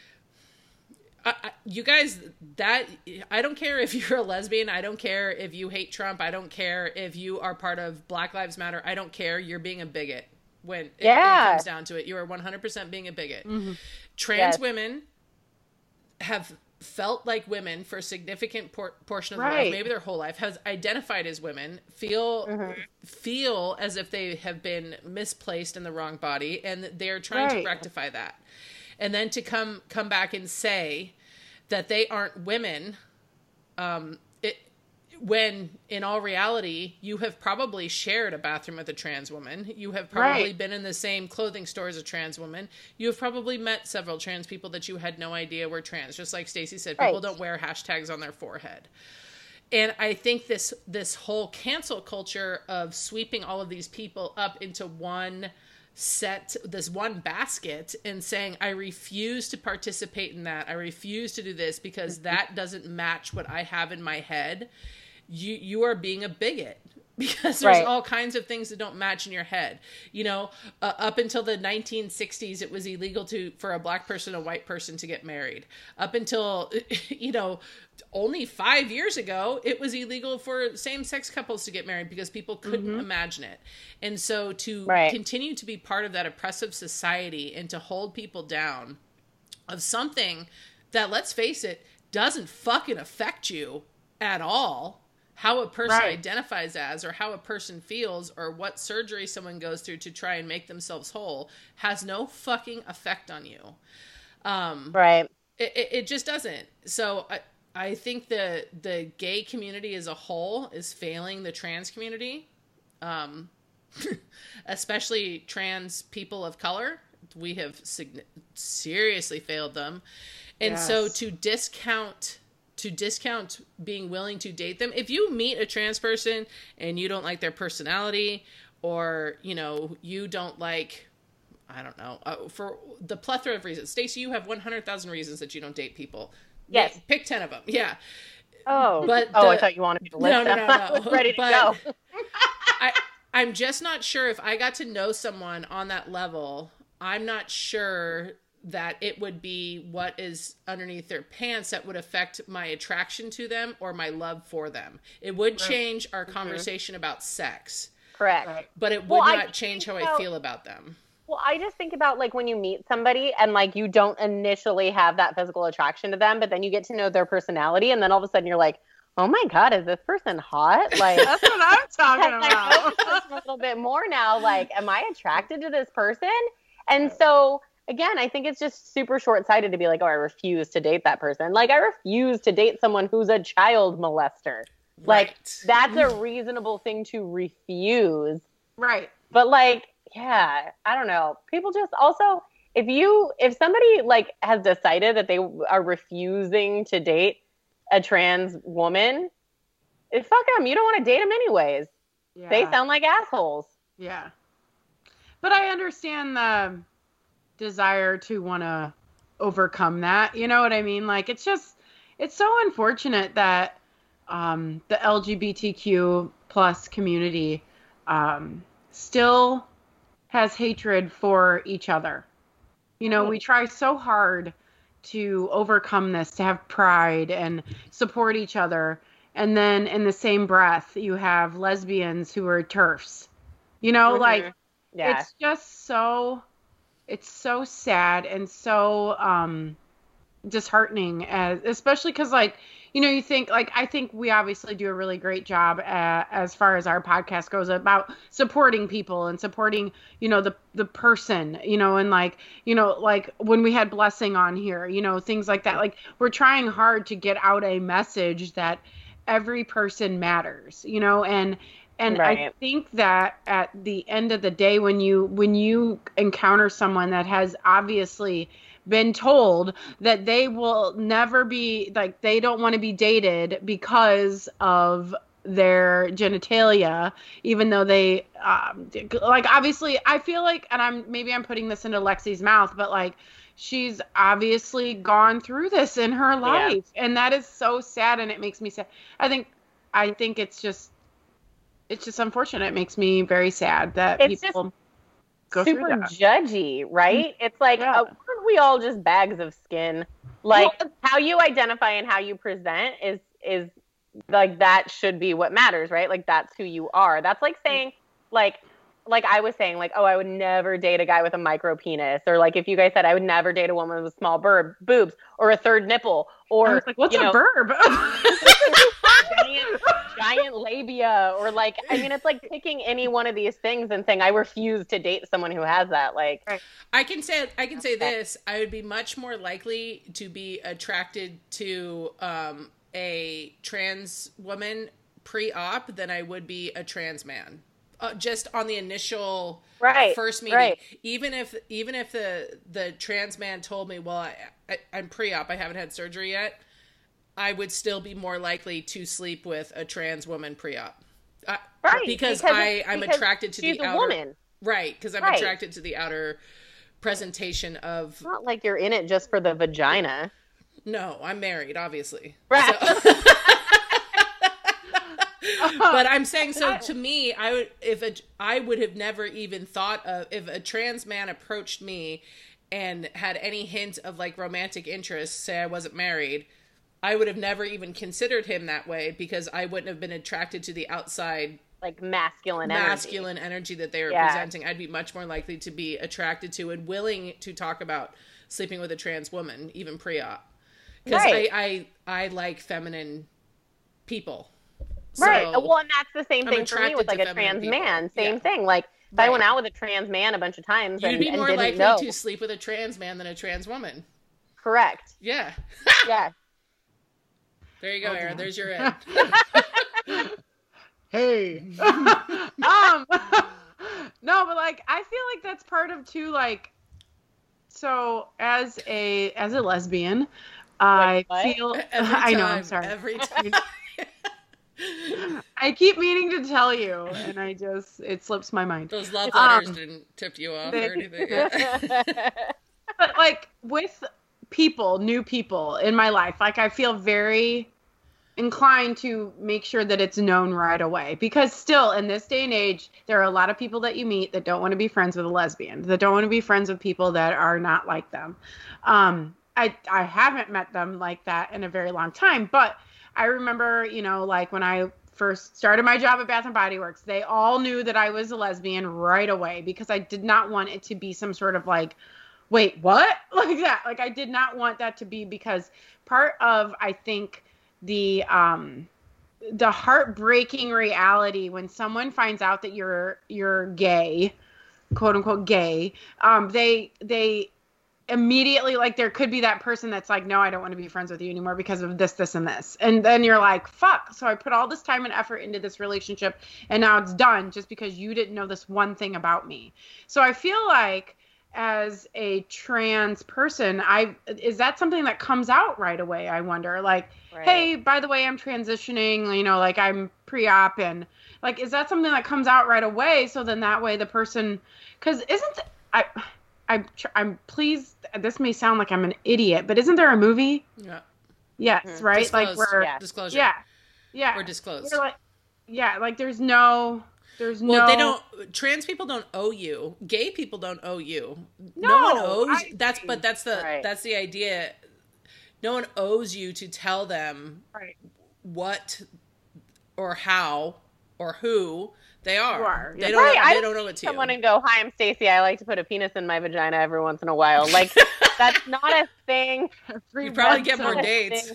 you guys, that I don't care if you're a lesbian. I don't care if you hate Trump. I don't care if you are part of Black Lives Matter. I don't care. You're being a bigot when it comes down to it. You are 100% being a bigot. Trans women have felt like women for a significant portion of their life, maybe their whole life, has identified as women, feel as if they have been misplaced in the wrong body, and they're trying to rectify that. And then to come back and say that they aren't women, when in all reality, you have probably shared a bathroom with a trans woman. You have probably been in the same clothing store as a trans woman. You have probably met several trans people that you had no idea were trans. Just like Stacey said, people don't wear hashtags on their forehead. And I think this whole cancel culture of sweeping all of these people up into one this one basket and saying, I refuse to participate in that. I refuse to do this because that doesn't match what I have in my head. You are being a bigot, because there's all kinds of things that don't match in your head. You know, up until the 1960s, it was illegal for a black person, a white person to get married. Up until, only 5 years ago, it was illegal for same-sex couples to get married because people couldn't imagine it. And so to continue to be part of that oppressive society and to hold people down of something that, let's face it, doesn't fucking affect you at all, how a person identifies as, or how a person feels, or what surgery someone goes through to try and make themselves whole, has no fucking effect on you. It just doesn't. So I think the gay community as a whole is failing the trans community. especially trans people of color. We have seriously failed them. And so to discount being willing to date them, if you meet a trans person and you don't like their personality, or, you know, you don't like, I don't know, for the plethora of reasons. Stacey, you have 100,000 reasons that you don't date people. Yes. Pick 10 of them. Yeah. Oh, but I thought you wanted me to list them. No. I was ready to go. I'm just not sure if I got to know someone on that level, I'm not sure that it would be what is underneath their pants that would affect my attraction to them or my love for them. It would change our conversation about sex. Correct. But it would not change how I feel about them. Well, I just think about, like, when you meet somebody and, like, you don't initially have that physical attraction to them, but then you get to know their personality, and then all of a sudden you're like, oh my God, is this person hot? Like, that's what I'm talking about. A little bit more now. Like, am I attracted to this person? And so, again, I think it's just super short-sighted to be like, oh, I refuse to date that person. Like, I refuse to date someone who's a child molester. Like, that's a reasonable thing to refuse. Right. But, like, yeah, I don't know. People just also, if somebody, like, has decided that they are refusing to date a trans woman, fuck them. You don't want to date them anyways. Yeah. They sound like assholes. Yeah. But I understand the desire to want to overcome that. You know what I mean? Like, it's so unfortunate that the LGBTQ plus community still has hatred for each other. You know, we try so hard to overcome this, to have pride and support each other. And then in the same breath, you have lesbians who are TERFs. You know, like, it's just so, it's so sad and so disheartening, especially because, like, you know, you think, like, I think we obviously do a really great job as far as our podcast goes about supporting people and supporting, you know, the person, you know, and, like, you know, like when we had Blessing on here, you know, things like that. Like, we're trying hard to get out a message that every person matters, you know, and I think that at the end of the day, when you encounter someone that has obviously been told that they will never be, like, they don't want to be dated because of their genitalia, even though they like, obviously, I feel like, and I'm putting this into Lexi's mouth, but, like, she's obviously gone through this in her life, and that is so sad, and it makes me sad. I think it's just unfortunate. It makes me very sad that it's people go super through that. Judgy, right? It's like, aren't we all just bags of skin? Like, how you identify and how you present is like, that should be what matters, right? Like, that's who you are. That's like saying, like I was saying, like, oh, I would never date a guy with a micro penis, or, like, if you guys said I would never date a woman with small boobs or a third nipple, or I was like, what's a burb? giant labia, or, like, I mean, it's like picking any one of these things and saying I refuse to date someone who has that. Like, I can say this: I would be much more likely to be attracted to a trans woman pre-op than I would be a trans man. Just on the initial first meeting, even if the trans man told me, well, I'm pre-op, I haven't had surgery yet, I would still be more likely to sleep with a trans woman pre-op, because I'm attracted to the outer woman, because I'm attracted to the outer presentation of. It's not like you're in it just for the vagina. No, I'm married, obviously. Right. So. But I'm saying, so to me, I would have never even thought of, if a trans man approached me and had any hint of, like, romantic interest, say I wasn't married, I would have never even considered him that way, because I wouldn't have been attracted to the outside, like, masculine energy that they were presenting. I'd be much more likely to be attracted to and willing to talk about sleeping with a trans woman, even pre-op, because I like feminine people. Right. Well, and that's the same thing for me with, like, a trans man. Same thing. Like, if I went out with a trans man a bunch of times, you'd be more likely to sleep with a trans man than a trans woman. Correct. Yeah. Yeah. There you go, Aaron. There's your end. Hey. like I feel like that's part of too, like, so as a lesbian, I feel I know, I'm sorry. Every time. I keep meaning to tell you, and it slips my mind. Those love letters didn't tip you off or anything. But like with new people in my life, like I feel very inclined to make sure that it's known right away, because still in this day and age, there are a lot of people that you meet that don't want to be friends with a lesbian, that don't want to be friends with people that are not like them. I haven't met them like that in a very long time, but I remember, like when I first started my job at Bath and Body Works, they all knew that I was a lesbian right away, because I did not want it to be some sort of like, wait, what? Like that. Like I did not want that to be, because part of, I think, the heartbreaking reality when someone finds out that you're gay, quote unquote gay, they immediately, like, there could be that person that's like, no, I don't want to be friends with you anymore because of this, this, and this. And then you're like, fuck. So I put all this time and effort into this relationship, and now it's done just because you didn't know this one thing about me. So I feel like as a trans person, is that something that comes out right away? I wonder, like, right. Hey, by the way, I'm transitioning, like I'm pre-op, and like, is that something that comes out right away? So then that way the person, because I'm pleased. This may sound like I'm an idiot, but isn't there a movie? Yeah. Yes, Mm-hmm. right. Disclosed. Like we're disclosure. Yeah, yeah. Or disclosed. Like, yeah, like there's no. They don't. Trans people don't owe you. Gay people don't owe you. No one owes. That's the idea. No one owes you to tell them what or how or who they are. They don't. Right. They don't owe it to you. Someone and go, "Hi, I'm Stacy. I like to put a penis in my vagina every once in a while." Like that's not a thing. You probably get more dates.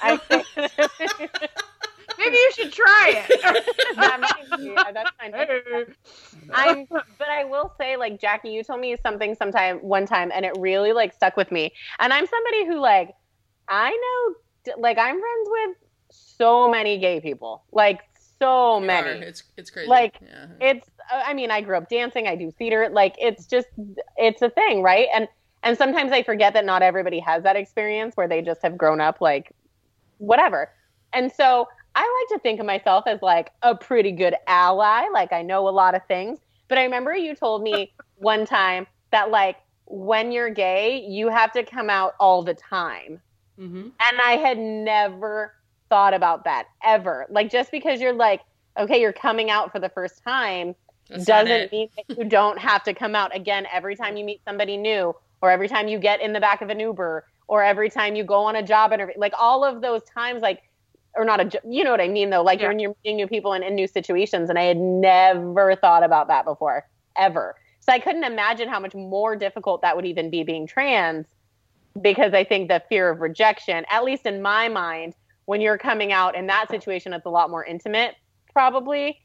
Maybe you should try it. That's fine. But I will say, like, Jackie, you told me something one time, and it really, like, stuck with me. And I'm somebody who, like, I know, like, I'm friends with so many gay people. Like, so many. It's crazy. Like, I mean, I grew up dancing. I do theater. Like, it's a thing, right? And sometimes I forget that not everybody has that experience where they just have grown up, like, whatever. And so I like to think of myself as like a pretty good ally. Like I know a lot of things, but I remember you told me one time that like when you're gay, you have to come out all the time. Mm-hmm. And I had never thought about that ever. Like just because you're like, okay, you're coming out for the first time doesn't mean that you don't have to come out again every time you meet somebody new, or every time you get in the back of an Uber, or every time you go on a job interview. Like all of those times, like, or not you know what I mean though? Like when you're meeting new people in new situations, and I had never thought about that before, ever. So I couldn't imagine how much more difficult that would even be being trans, because I think the fear of rejection, at least in my mind, when you're coming out in that situation, it's a lot more intimate, probably.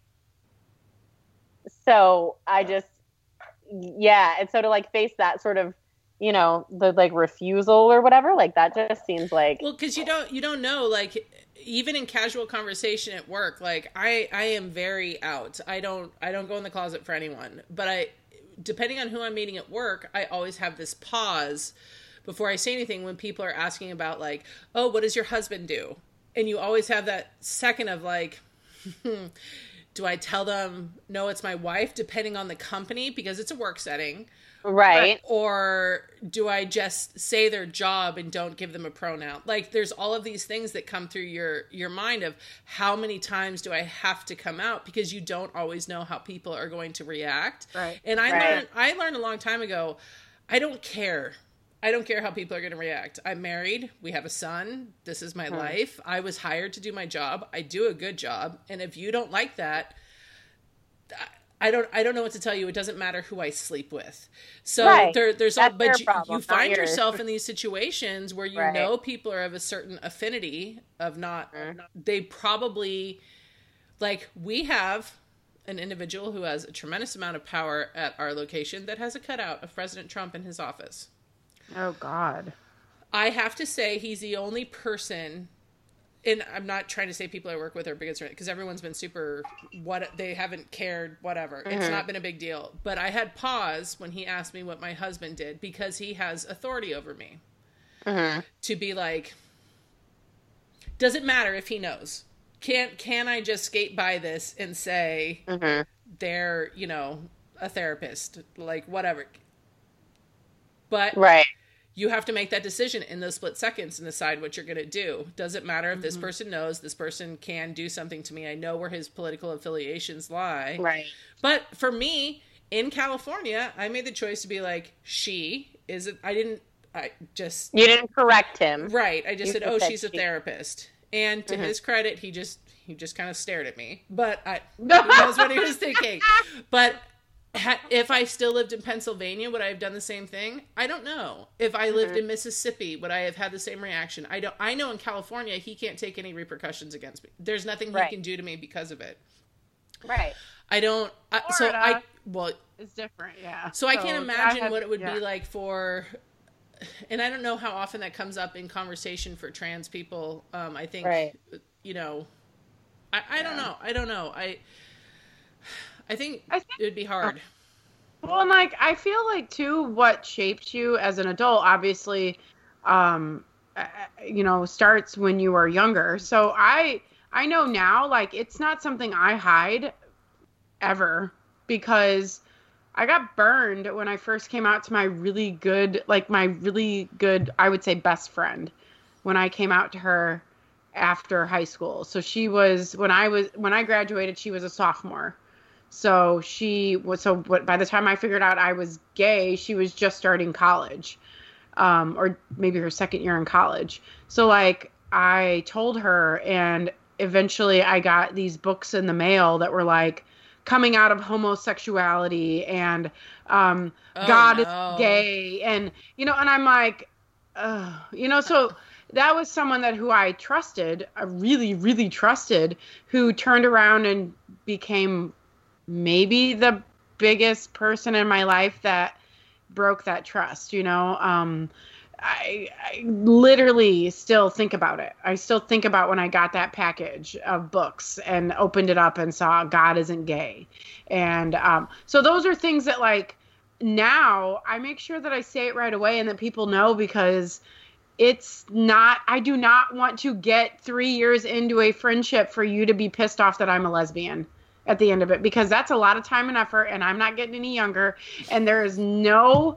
So I just, and so to like face that sort of, the like refusal or whatever, like that just seems like, well, because you don't know, like even in casual conversation at work, like I am very out. I don't go in the closet for anyone, but depending on who I'm meeting at work, I always have this pause before I say anything when people are asking about like, oh, what does your husband do? And you always have that second of like, do I tell them, no, it's my wife, depending on the company, because it's a work setting. Right. Or do I just say their job and don't give them a pronoun? Like there's all of these things that come through your mind of how many times do I have to come out, because you don't always know how people are going to react. Right. And I learned a long time ago, I don't care. I don't care how people are going to react. I'm married. We have a son. This is my life. I was hired to do my job. I do a good job. And if you don't like that, I don't know what to tell you. It doesn't matter who I sleep with. So there's all, but you find yourself in these situations where you know people are of a certain affinity of not, they probably, like we have an individual who has a tremendous amount of power at our location that has a cutout of President Trump in his office. Oh God. I have to say he's the only person and I'm not trying to say people I work with are bigots, because everyone's been super, they haven't cared, whatever. It's not been a big deal. But I had pause when he asked me what my husband did, because he has authority over me. To be like, does it matter if he knows? Can I just skate by this and say they're, you know, a therapist, like whatever. But you have to make that decision in those split seconds and decide what you're going to do. Does it matter if this person knows, this person can do something to me? I know where his political affiliations lie. Right. But for me, in California, I made the choice to be like, she is, you didn't correct him. Right. I just said, oh, she's a therapist. And to his credit, he just kind of stared at me. But who knows what he was thinking. But if I still lived in Pennsylvania, would I have done the same thing? I don't know. If I lived in Mississippi, would I have had the same reaction? I know in California, he can't take any repercussions against me. There's nothing he can do to me because of it. Right. I don't. It's different, yeah. So I can't imagine what it would be like for, and I don't know how often that comes up in conversation for trans people. I think, you know, I don't know. I don't know. I think it would be hard. Well, and like, I feel like too, what shaped you as an adult, obviously, you know, starts when you are younger. So I know now, like, it's not something I hide ever, because I got burned when I first came out to my really good, I would say, best friend, when I came out to her after high school. So she was, when I graduated, she was a sophomore. So by the time I figured out I was gay, she was just starting college, or maybe her second year in college. So like, I told her, and eventually I got these books in the mail that were like coming out of homosexuality and God is gay, and you know, and I'm like, you know, so that was someone who I trusted, I really, really trusted, who turned around and became maybe the biggest person in my life that broke that trust, you know. I literally still think about it. I still think about when I got that package of books and opened it up and saw God isn't gay. And so those are things that, like, now I make sure that I say it right away and that people know, because it's not, I do not want to get 3 years into a friendship for you to be pissed off that I'm a lesbian at the end of it, because that's a lot of time and effort, and I'm not getting any younger, and there's not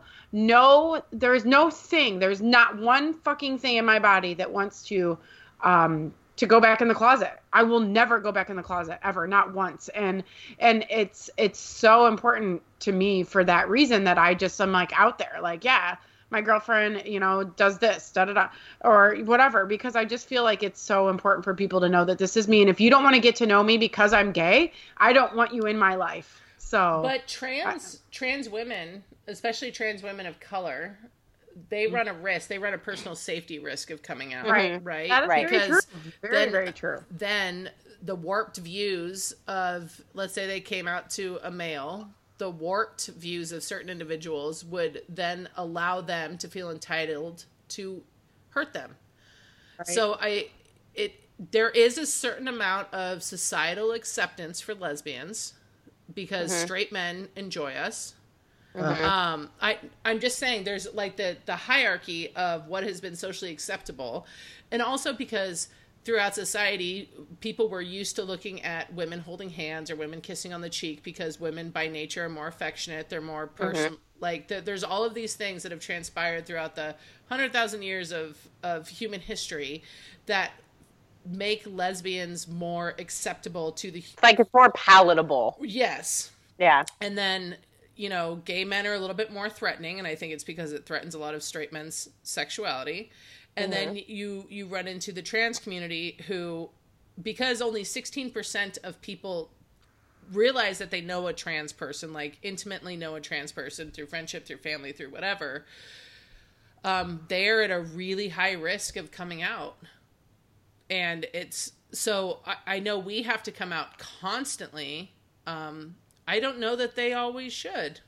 one fucking thing in my body that wants to go back in the closet. I will never go back in the closet, ever, not once. And it's so important to me for that reason, that I'm like out there, like, yeah, my girlfriend, you know, does this, da-da-da, or whatever, because I just feel like it's so important for people to know that this is me. And if you don't want to get to know me because I'm gay, I don't want you in my life. So, but trans women, especially trans women of color, they run a risk. They run a personal safety risk of coming out. Right. That is very true. Very true. Then the warped views of, let's say they came out to a male, the warped views of certain individuals would then allow them to feel entitled to hurt them. Right. So there is a certain amount of societal acceptance for lesbians, because straight men enjoy us. I'm just saying, there's like the hierarchy of what has been socially acceptable, and also because throughout society, people were used to looking at women holding hands or women kissing on the cheek, because women by nature are more affectionate. They're more personal. Like there's all of these things that have transpired throughout the 100,000 years of human history that make lesbians more acceptable to the. It's like it's more palatable. Yes. Yeah. And then, you know, gay men are a little bit more threatening, and I think it's because it threatens a lot of straight men's sexuality. And then you run into the trans community, who, because only 16% of people realize that they know a trans person, like intimately know a trans person through friendship, through family, through whatever, they're at a really high risk of coming out. And so I know we have to come out constantly. I don't know that they always should.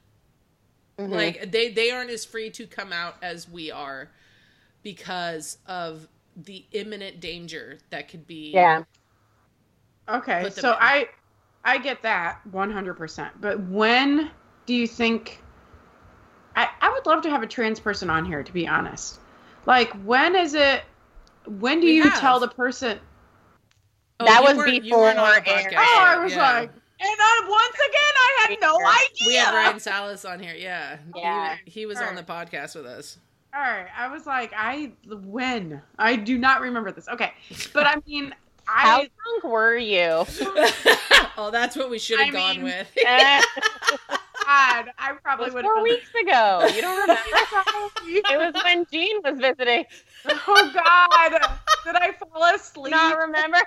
Like they aren't as free to come out as we are, because of the imminent danger that could be. Yeah. Okay, so I get that 100%. But when do you think? I would love to have a trans person on here, to be honest. Like, when is it? When do you tell the person? Oh, that was you weren't on before the podcast. Oh, I was like, and once again, I had no idea. We had Ryan Salas on here. Yeah. Yeah. He was on the podcast with us. All right. I was like, when? I do not remember this. Okay. But I mean, how drunk were you? Oh, that's what we should have gone with. God, I probably would have. 4 weeks ago. You don't remember? It was when Jean was visiting. Oh, God. Did I fall asleep? Not remember?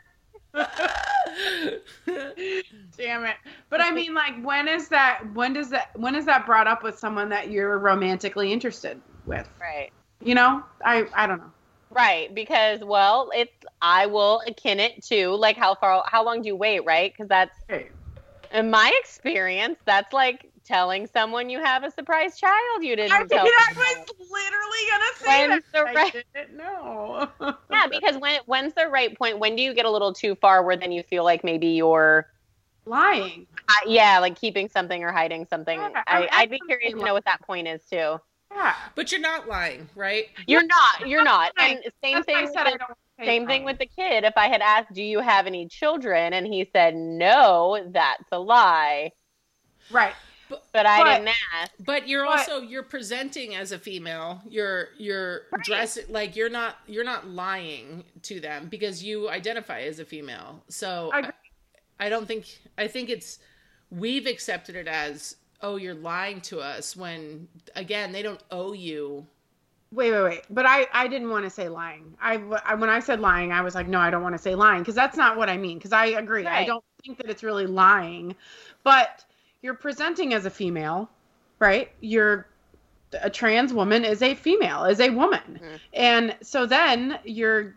Damn it. But I mean, like, when is that brought up with someone that you're romantically interested with? Right. You know? I don't know. Right, because I will akin it to like how long do you wait, right? Because that's in my experience, that's like telling someone you have a surprise child you didn't tell. I was literally gonna say that. I didn't know. Yeah, because when's the right point? When do you get a little too far where then you feel like maybe you're lying? Yeah, like keeping something or hiding something. Yeah, I'd be curious to know what that point is too. Yeah, but you're not lying, right? You're not. And same thing with the kid. If I had asked, "Do you have any children?" and he said no, that's a lie. Right. But I didn't ask. But you're presenting as a female. You're right. dressing like you're not lying to them because you identify as a female. So I think we've accepted it as, oh, you're lying to us, when again they don't owe you. Wait. But I didn't want to say lying. When I said lying, I was like, no, I don't want to say lying, because that's not what I mean. Because I agree. Right. I don't think that it's really lying, but you're presenting as a female, right? A trans woman is a female, is a woman. Mm-hmm. And so then you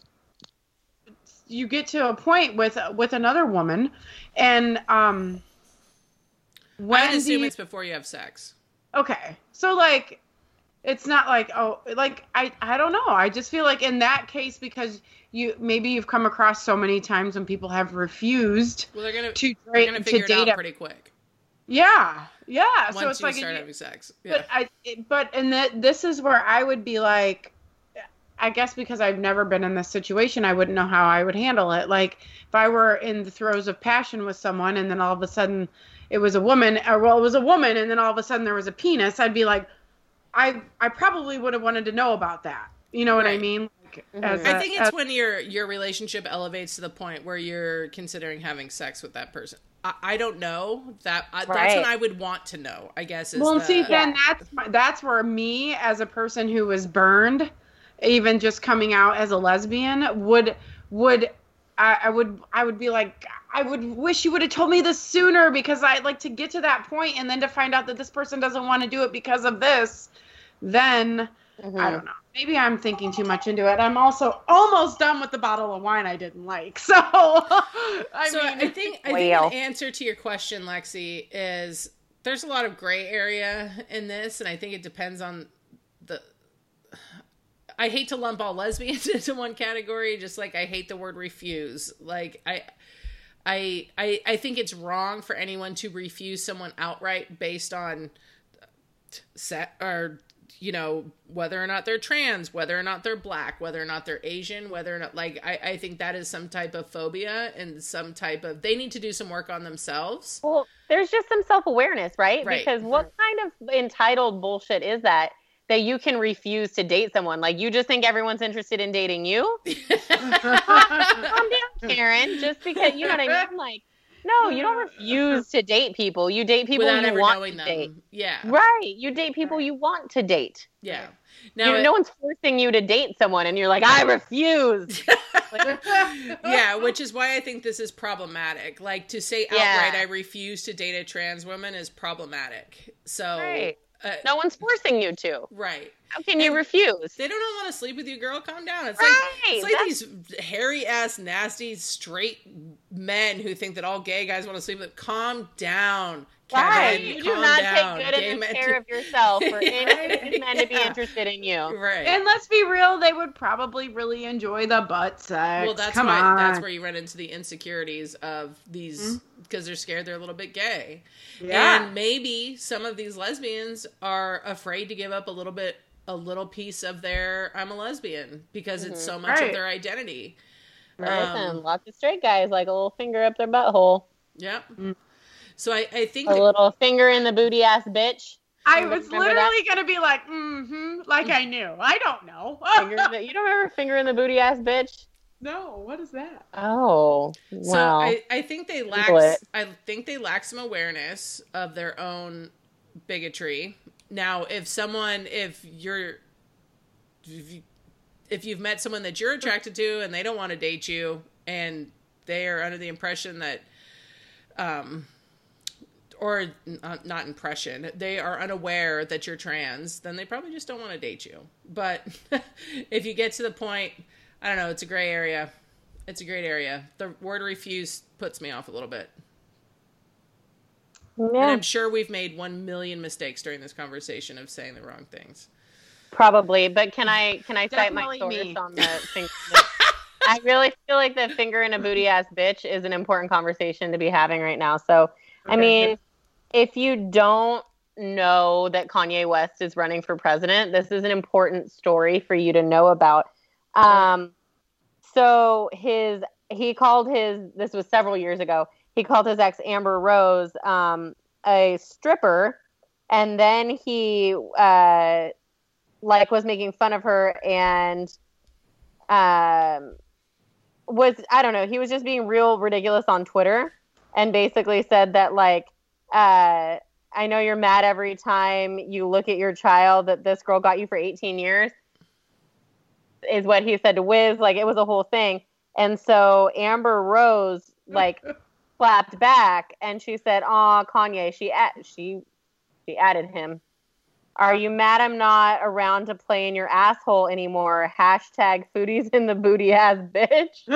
get to a point with another woman, and when I assume it's before you have sex. Okay. So like, it's not like, oh, like, I don't know. I just feel like in that case, because you've come across so many times when people have refused they're gonna figure it out pretty quick. Yeah. Once so it's you like start having sex. Yeah. This is where I would be like, I guess because I've never been in this situation, I wouldn't know how I would handle it. Like if I were in the throes of passion with someone and then all of a sudden it was a woman, and then all of a sudden there was a penis, I'd be like, I probably would have wanted to know about that. You know what I mean? Like, I think it's when your relationship elevates to the point where you're considering having sex with that person. I don't know that. That's when I would want to know, I guess. Then that's where me as a person who was burned, even just coming out as a lesbian, would be like, I would wish you would have told me this sooner, because I'd like to get to that point, and then to find out that this person doesn't want to do it because of this, then I don't know. Maybe I'm thinking too much into it. I'm also almost done with the bottle of wine I didn't like. So, I think the answer to your question, Lexi, is there's a lot of gray area in this, and I think it depends on I hate to lump all lesbians into one category, just like I hate the word refuse. Like I think it's wrong for anyone to refuse someone outright based on whether or not they're trans, whether or not they're black, whether or not they're Asian, whether or not, like, I think that is some type of phobia and some type of, they need to do some work on themselves. Well, there's just some self-awareness, right? Because what kind of entitled bullshit is that you can refuse to date someone? Like, you just think everyone's interested in dating you? Calm down, Karen. Just because, you know what I mean? Like, no, you don't refuse to date people. You date people you want to date. Yeah. Right. You date people you want to date. Yeah. Now, no one's forcing you to date someone and you're like, I refuse. Yeah, which is why I think this is problematic. Like, to say outright, I refuse to date a trans woman is problematic. So, no one's forcing you to. Right. How can you refuse? They don't want to sleep with you, girl. Calm down. It's Right, like these hairy ass, nasty, straight men who think that all gay guys want to sleep with. Calm down, Kevin. Right. You do not down. take good enough care of yourself for any of these men to be interested in you. Right. And let's be real, they would probably really enjoy the butt sex. Well, that's Come why on. that's where you run into the insecurities of these, because they're scared they're a little bit gay. Yeah. And maybe some of these lesbians are afraid to give up a little piece of their I'm a lesbian because it's so much of their identity. Listen, lots of straight guys like a little finger up their butthole. Yep. So I think a little finger in the booty ass bitch. I was literally going to be like, like I knew. I don't know. You don't remember finger in the booty ass bitch? No, what is that? Oh, well. So I think they lack some awareness of their own bigotry. Now, if you've met someone that you're attracted to and they don't want to date you and they are under the impression that or not impression, they are unaware that you're trans, then they probably just don't want to date you. But if you get to the point, I don't know, it's a gray area. It's a great area. The word refuse puts me off a little bit. Yeah. And I'm sure we've made 1 million mistakes during this conversation of saying the wrong things. Probably, but can I cite my Definitely source me. on the finger? I really feel like the finger in a booty ass bitch is an important conversation to be having right now. So, I mean, if you don't know that Kanye West is running for president, this is an important story for you to know about. So he called this was several years ago, he called his ex Amber Rose a stripper, and then he was making fun of her and I don't know, he was just being real ridiculous on Twitter and basically said that I know you're mad every time you look at your child that this girl got you for 18 years is what he said to Wiz. Like, it was a whole thing. And so Amber Rose clapped back and she said, "Aw, Kanye," she added him, "Are you mad I'm not around to play in your asshole anymore? Hashtag foodies in the booty ass bitch."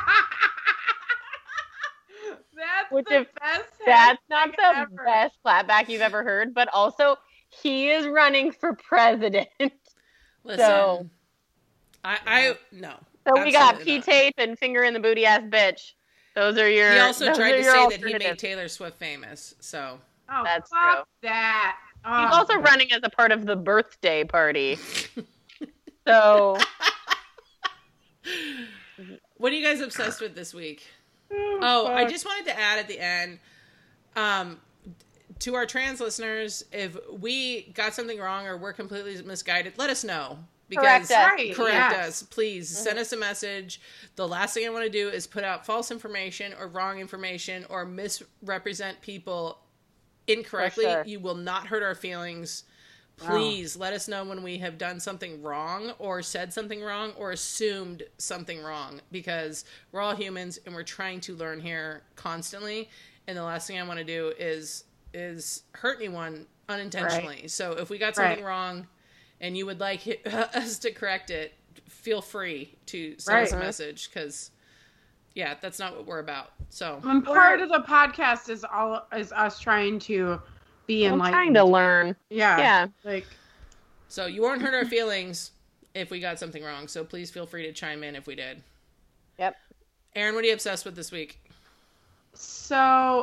That's not the best clapback you've ever heard, but also he is running for president. Listen, so no. So we got P-tape and finger in the booty ass bitch. Those are your. He also tried to say that he made alternatives. Taylor Swift famous. So That's true. That. He's also running as a part of the birthday party. So, what are you guys obsessed with this week? I just wanted to add at the end, to our trans listeners, if we got something wrong or we're completely misguided, let us know. Because correct us, please. Send us a message. The last thing I want to do is put out false information or wrong information or misrepresent people incorrectly. For sure. You will not hurt our feelings. Please let us know when we have done something wrong or said something wrong or assumed something wrong, because we're all humans and we're trying to learn here constantly. And the last thing I want to do is hurt anyone unintentionally. Right. So if we got something wrong and you would like us to correct it, feel free to send us a message, because that's not what we're about. So and part of the podcast is us trying to be enlightened. Trying to learn. Yeah. So you won't hurt our feelings if we got something wrong. So please feel free to chime in if we did. Yep. Aaron, what are you obsessed with this week? So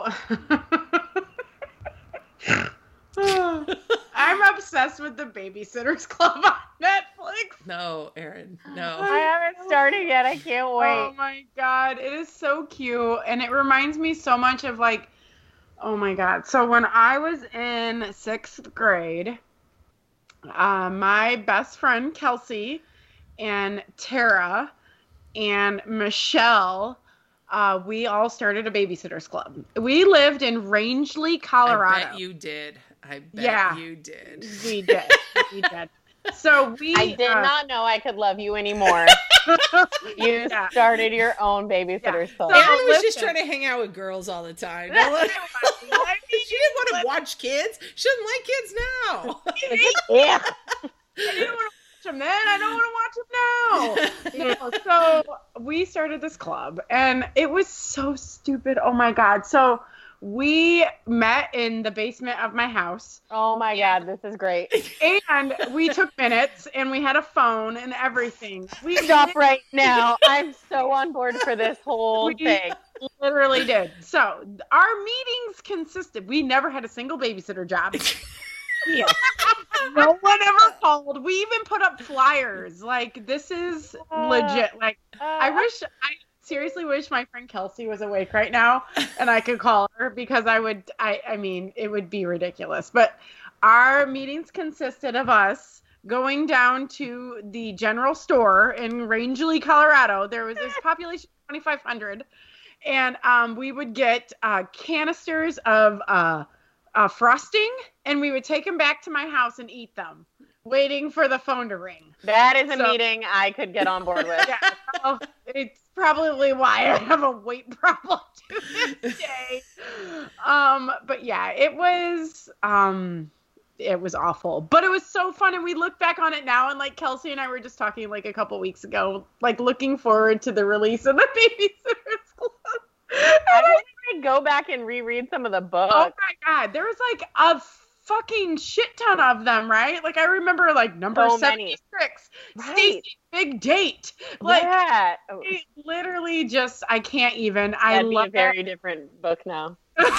I'm obsessed with the Babysitters Club on Netflix. No, Aaron, no. I haven't started yet. I can't wait. Oh my God. It is so cute. And it reminds me so much of oh my God. So when I was in 6th grade, my best friend Kelsey and Tara and Michelle, we all started a Babysitters Club. We lived in Rangeley, Colorado. I bet you did. You did. We did. We did. So I did not know I could love you anymore. You started your own Babysitters Club. So Aaron was just trying to hang out with girls all the time. She didn't want to watch kids. She doesn't like kids now. Yeah. I didn't want to watch them then. I don't want to watch them now. So we started this club, and it was so stupid. Oh my God. So we met in the basement of my house. Oh my God, this is great. And we took minutes, and we had a phone and everything. We Stop right now. I'm so on board for this whole thing. Literally did. So our meetings consisted. We never had a single babysitter job. Yeah. No one ever called. We even put up flyers. Like, this is legit. Like, I seriously wish my friend Kelsey was awake right now and I could call her, because I mean, it would be ridiculous. But our meetings consisted of us going down to the general store in Rangeley, Colorado. There was this population of 2,500. And we would get canisters of frosting, and we would take them back to my house and eat them, waiting for the phone to ring. That is a meeting I could get on board with. Yeah, well, it's probably why I have a weight problem to this day. But yeah, it was awful, but it was so fun. And we look back on it now, and like Kelsey and I were just talking like a couple weeks ago, like looking forward to the release of the Babysitters Club. I want to go back and reread some of the books. Oh my God, there was like a fucking shit ton of them, right? Like I remember like number 76, right. Stacey's Big Date. Like, yeah. It literally just, I can't even. That'd be a very different book now. No,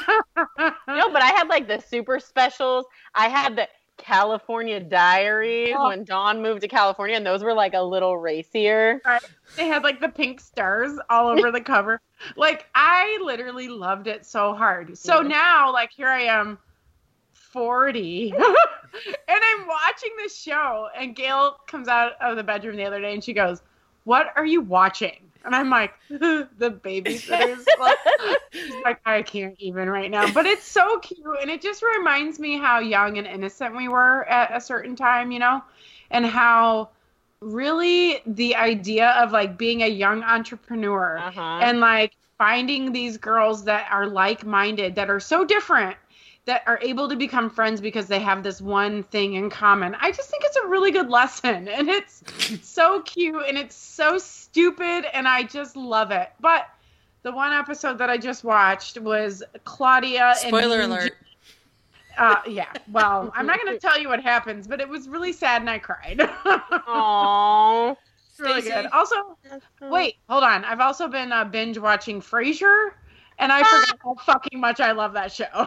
but I had like the super specials. I had the California Diaries when Dawn moved to California, and those were like a little racier. Right. They had like the pink stars all over the cover. Like, I literally loved it so hard. So now, like, here I am, 40, and I'm watching this show, and Gail comes out of the bedroom the other day, and she goes, "What are you watching?" And I'm like, "The Babysitters Club." She's like, "I can't even right now." But it's so cute, and it just reminds me how young and innocent we were at a certain time, you know, and how really the idea of like being a young entrepreneur and like finding these girls that are like-minded, that are so different, that are able to become friends because they have this one thing in common. I just think it's a really good lesson, and it's so cute, and it's so stupid, and I just love it. But the one episode that I just watched was Claudia. Spoiler alert. Yeah, well, I'm not going to tell you what happens, but it was really sad, and I cried. Aww. It's really good. Also, wait, hold on. I've also been binge watching Frasier, and I forgot how fucking much I love that show.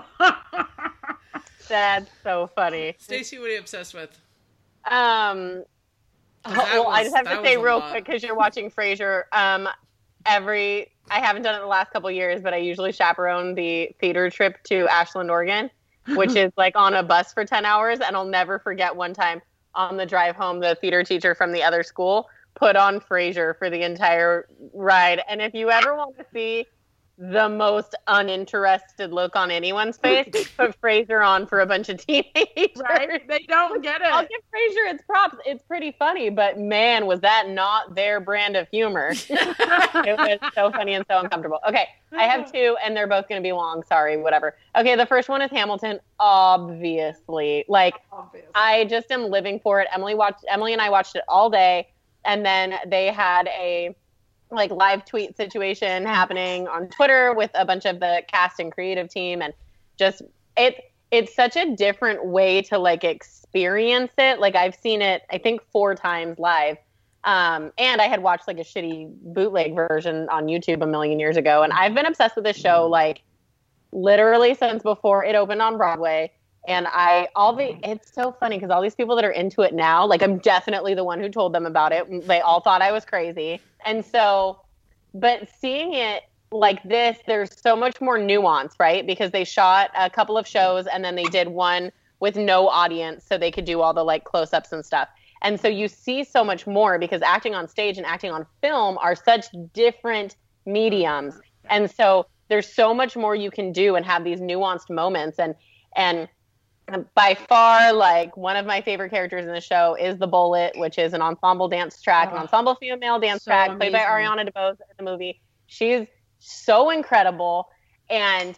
That's so funny. Stacey, what are you obsessed with? I just have to say real quick, because you're watching Frasier. I haven't done it the last couple years, but I usually chaperone the theater trip to Ashland, Oregon, which is like on a bus for 10 hours. And I'll never forget one time on the drive home, the theater teacher from the other school put on Frasier for the entire ride. And if you ever want to see the most uninterested look on anyone's face, put Frasier on for a bunch of teenagers. Right? They don't get it. I'll give Frasier its props. It's pretty funny, but man, was that not their brand of humor. It was so funny and so uncomfortable. Okay, I have two, and they're both going to be long. Sorry, whatever. Okay, the first one is Hamilton, obviously. I just am living for it. Emily and I watched it all day, and then they had a live tweet situation happening on Twitter with a bunch of the cast and creative team, and just it's such a different way to experience it. I've seen it I think 4 times live, and I had watched a shitty bootleg version on YouTube a million years ago, and I've been obsessed with this show literally since before it opened on Broadway. And it's so funny because all these people that are into it now, I'm definitely the one who told them about it. They all thought I was crazy. And so, but seeing it like this, there's so much more nuance, right? Because they shot a couple of shows and then they did one with no audience so they could do all the close-ups and stuff. And so you see so much more because acting on stage and acting on film are such different mediums. And so there's so much more you can do and have these nuanced moments. And by far, one of my favorite characters in the show is the Bullet, which is an ensemble dance track, an ensemble female dance track, amazing, played by Ariana DeBose in the movie. She's so incredible, and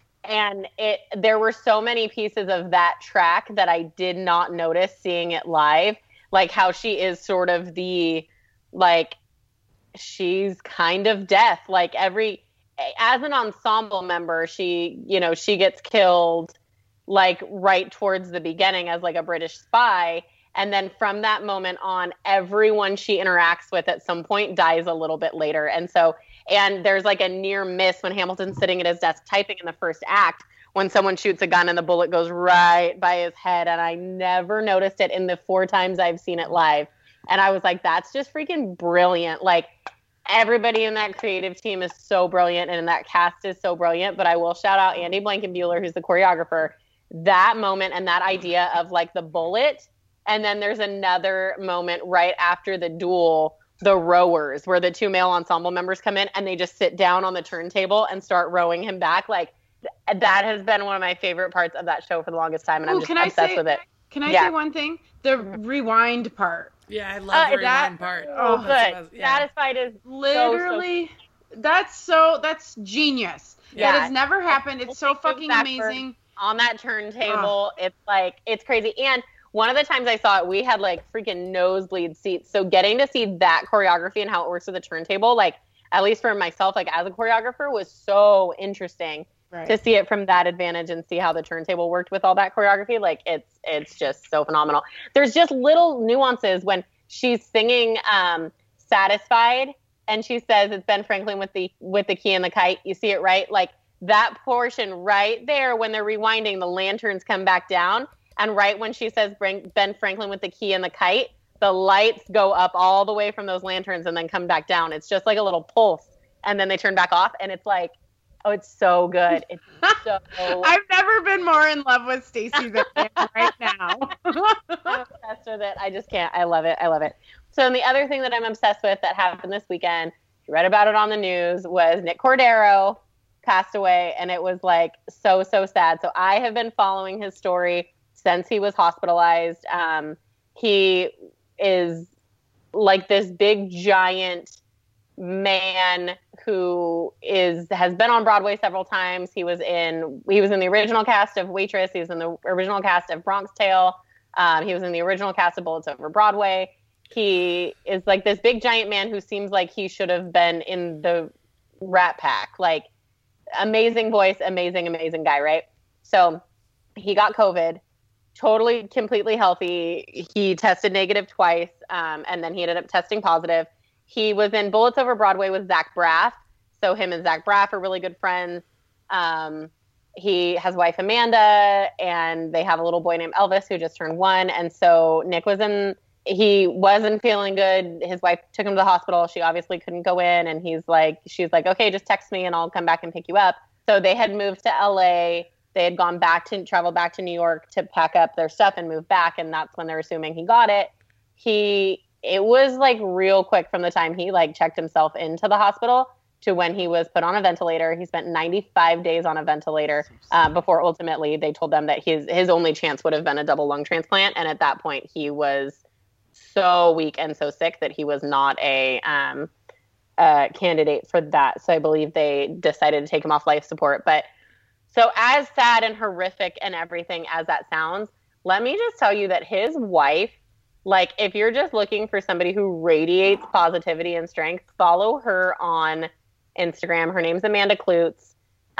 there were so many pieces of that track that I did not notice seeing it live. like how she is sort of the, like, she's kind of death. Like as an ensemble member, she gets killed like right towards the beginning as like a British spy. And then from that moment on, everyone she interacts with at some point dies a little bit later. And there's like a near miss when Hamilton's sitting at his desk typing in the first act when someone shoots a gun and the bullet goes right by his head. And I never noticed it in the 4 times I've seen it live. And I was like, that's just freaking brilliant. Like, everybody in that creative team is so brilliant, and that cast is so brilliant. But I will shout out Andy Blankenbuehler, who's the choreographer. That moment and that idea of like the bullet, and then there's another moment right after the duel, the rowers, where the 2 male ensemble members come in and they just sit down on the turntable and start rowing him back. Like, that has been one of my favorite parts of that show for the longest time, and I'm just obsessed with it. Can I say one thing? The rewind part. Yeah, I love the rewind part. Oh, good. Yeah. Satisfied is literally that's genius. Yeah. That has never happened. It's so fucking amazing. On that turntable, it's crazy. And one of the times I saw it, we had like freaking nosebleed seats. So getting to see that choreography and how it works with the turntable, like, at least for myself, like as a choreographer, was so interesting. Right. To see it from that advantage and see how the turntable worked with all that choreography. Like, it's just so phenomenal. There's just little nuances when she's singing Satisfied and she says it's Ben Franklin with the key and the kite. You see it, right? Like, that portion right there, when they're rewinding, the lanterns come back down, and right when she says Ben Franklin with the key and the kite, the lights go up all the way from those lanterns and then come back down. It's just like a little pulse, and then they turn back off, and it's like, oh, it's so good. It's so. I've never been more in love with Stacey than I am right now. I'm obsessed with it. I just can't. I love it. So, and the other thing that I'm obsessed with that happened this weekend, you read about it on the news, was Nick Cordero passed away, and it was like so sad. So I have been following his story since he was hospitalized. He is like this big giant man who has been on Broadway several times. He was in the original cast of Waitress. He was in the original cast of Bronx Tale. He was in the original cast of Bullets Over Broadway. He is like this big giant man who seems like he should have been in the Rat Pack. Like, amazing voice, amazing guy, right? So he got COVID, totally, completely healthy. He tested negative twice, and then he ended up testing positive. He was in Bullets Over Broadway with Zach Braff. So him and Zach Braff are really good friends. He has wife Amanda, and they have a little boy named Elvis who just turned 1. And so Nick he wasn't feeling good. His wife took him to the hospital. She obviously couldn't go in, and she's like, okay, just text me and I'll come back and pick you up. So they had moved to LA. They had traveled back to New York to pack up their stuff and move back. And that's when they're assuming he got it. It was like real quick from the time he like checked himself into the hospital to when he was put on a ventilator. He spent 95 days on a ventilator before ultimately they told them that his only chance would have been a double lung transplant. And at that point, he was so weak and so sick that he was not a candidate for that. So I believe they decided to take him off life support. But so as sad and horrific and everything as that sounds, let me just tell you that his wife, like, if you're just looking for somebody who radiates positivity and strength, follow her on Instagram. Her name's Amanda Klutz.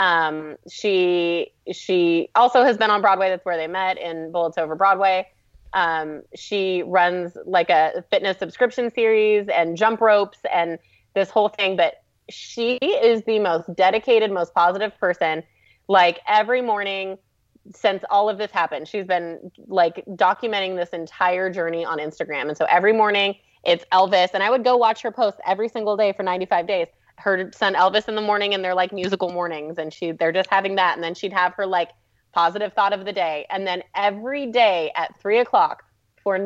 She also has been on Broadway. That's where they met, in Bullets Over Broadway. She runs like a fitness subscription series and jump ropes and this whole thing. But she is the most dedicated, most positive person. Like, every morning since all of this happened, she's been like documenting this entire journey on Instagram. And so every morning it's Elvis, and I would go watch her post every single day for 95 days. Her son Elvis in the morning, and they're like musical mornings, and they're just having that. And then she'd have her like positive thought of the day. And then every day at 3:00 for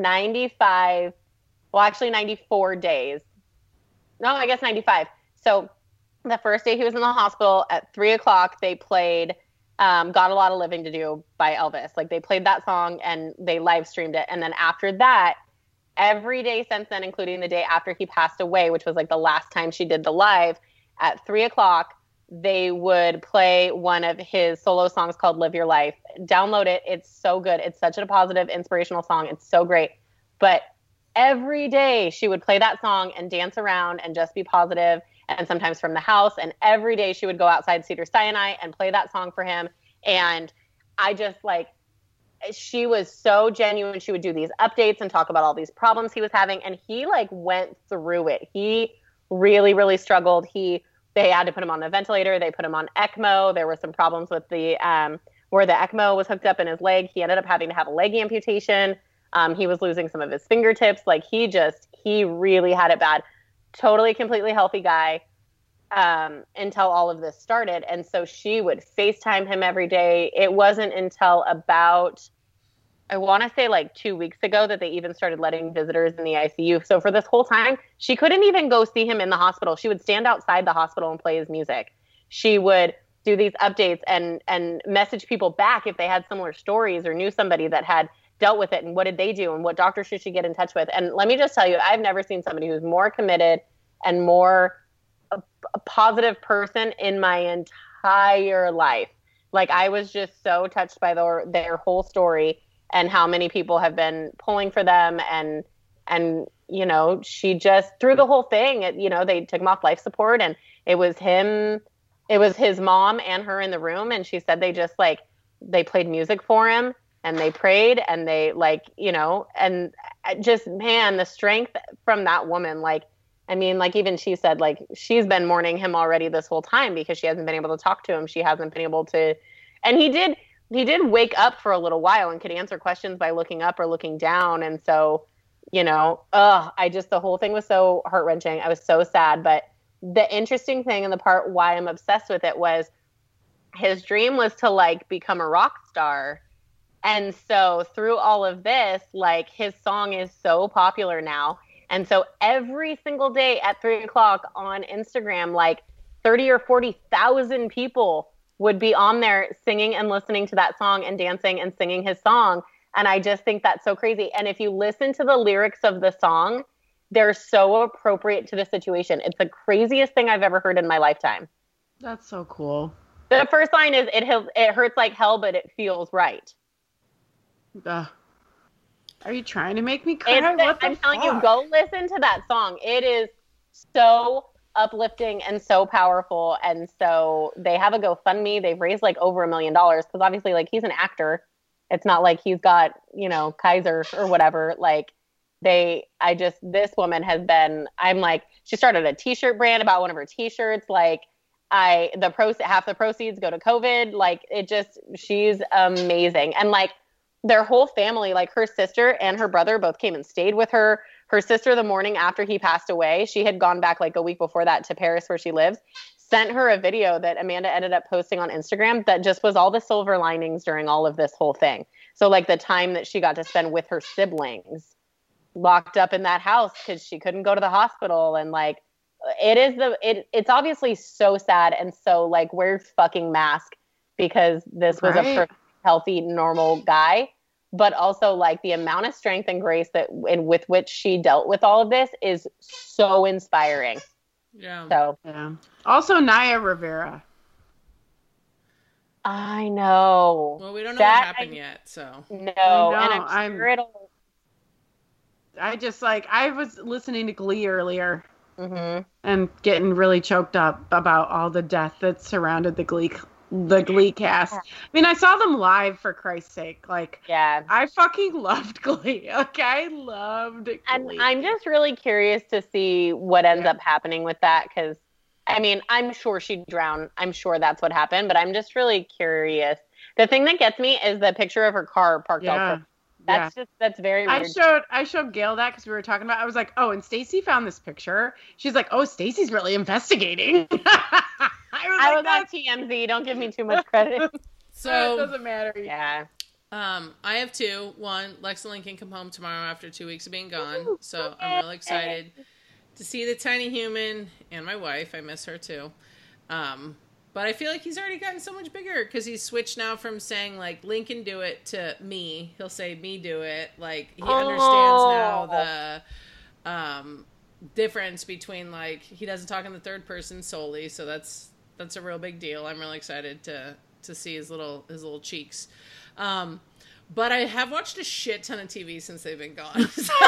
94 days. No, I guess 95. So the first day he was in the hospital at 3:00, they played Got a Lot of Living to Do by Elvis. Like, they played that song and they live streamed it. And then after that, every day since then, including the day after he passed away, which was like the last time she did the live, at 3:00, they would play one of his solo songs called Live Your Life. Download it. It's so good. It's such a positive, inspirational song. It's so great. But every day she would play that song and dance around and just be positive, and sometimes from the house. And every day she would go outside Cedars-Sinai and play that song for him. And I just like, she was so genuine. She would do these updates and talk about all these problems he was having. And he like went through it. He really, really struggled. They had to put him on the ventilator. They put him on ECMO. There were some problems with the, where the ECMO was hooked up in his leg. He ended up having to have a leg amputation. He was losing some of his fingertips. Like he really had it bad. Totally, completely healthy guy until all of this started. And so she would FaceTime him every day. It wasn't until about, I want to say like 2 weeks ago, that they even started letting visitors in the ICU. So for this whole time, she couldn't even go see him in the hospital. She would stand outside the hospital and play his music. She would do these updates and message people back if they had similar stories or knew somebody that had dealt with it and what did they do and what doctor should she get in touch with. And let me just tell you, I've never seen somebody who's more committed and more a positive person in my entire life. Like, I was just so touched by their whole story and how many people have been pulling for them. And, you know, she just, through the whole thing, you know, they took him off life support, and it was his mom and her in the room. And she said they just like, they played music for him and they prayed and they like, you know, and just, man, the strength from that woman, like, I mean, like, even she said, like, she's been mourning him already this whole time because she hasn't been able to talk to him. She hasn't been able to, and he did wake up for a little while and could answer questions by looking up or looking down. And so, you know, the whole thing was so heart-wrenching. I was so sad. But the interesting thing, and the part why I'm obsessed with it, was his dream was to like become a rock star. And so through all of this, like, his song is so popular now. And so every single day at 3:00 on Instagram, like 30 or 40,000 people would be on there singing and listening to that song and dancing and singing his song. And I just think that's so crazy. And if you listen to the lyrics of the song, they're so appropriate to the situation. It's the craziest thing I've ever heard in my lifetime. That's so cool. The first line is, it hurts like hell, but it feels right. Are you trying to make me cry? I'm telling you, go listen to that song. It is so uplifting and so powerful. And so they have a GoFundMe. They've raised like over $1 million because obviously, like, he's an actor. It's not like he's got, you know, Kaiser or whatever. Like, this woman has been, I'm like, she started a t-shirt brand about one of her t-shirts. Like, half the proceeds go to COVID. Like, she's amazing. And like, their whole family, like her sister and her brother both came and stayed with her. Her sister, the morning after he passed away, she had gone back like a week before that to Paris where she lives, sent her a video that Amanda ended up posting on Instagram that just was all the silver linings during all of this whole thing. So like the time that she got to spend with her siblings locked up in that house because she couldn't go to the hospital. And like, it's obviously so sad. And so like, wear fucking mask because this was a healthy, normal guy, but also like the amount of strength and grace with which she dealt with all of this is so inspiring. Yeah. So yeah. Also, Naya Rivera. I know. Well, we don't know what happened yet, so no. And I'm sure I was listening to Glee earlier, mm-hmm. and getting really choked up about all the death that surrounded the Glee cast. I mean, I saw them live, for Christ's sake. Like, yeah, I fucking loved Glee. Okay, I loved Glee. And I'm just really curious to see what ends up happening with that, because, I mean, I'm sure she'd drown. I'm sure that's what happened, but I'm just really curious. The thing that gets me is the picture of her car parked out. That's very weird. I showed Gail that because we were talking about. I was like, oh, and Stacy found this picture. She's like, oh, Stacy's really investigating. I was on TMZ. Don't give me too much credit. So it doesn't matter. Yeah. I have two. One, Lex and Link can come home tomorrow after 2 weeks of being gone. So I'm really excited to see the tiny human and my wife. I miss her too. But I feel like he's already gotten so much bigger because he's switched now from saying like Link can do it to me. He'll say me do it. Like he understands now the difference between like he doesn't talk in the third person solely. So that's a real big deal. I'm really excited to see his little cheeks. But I have watched a shit ton of TV since they've been gone.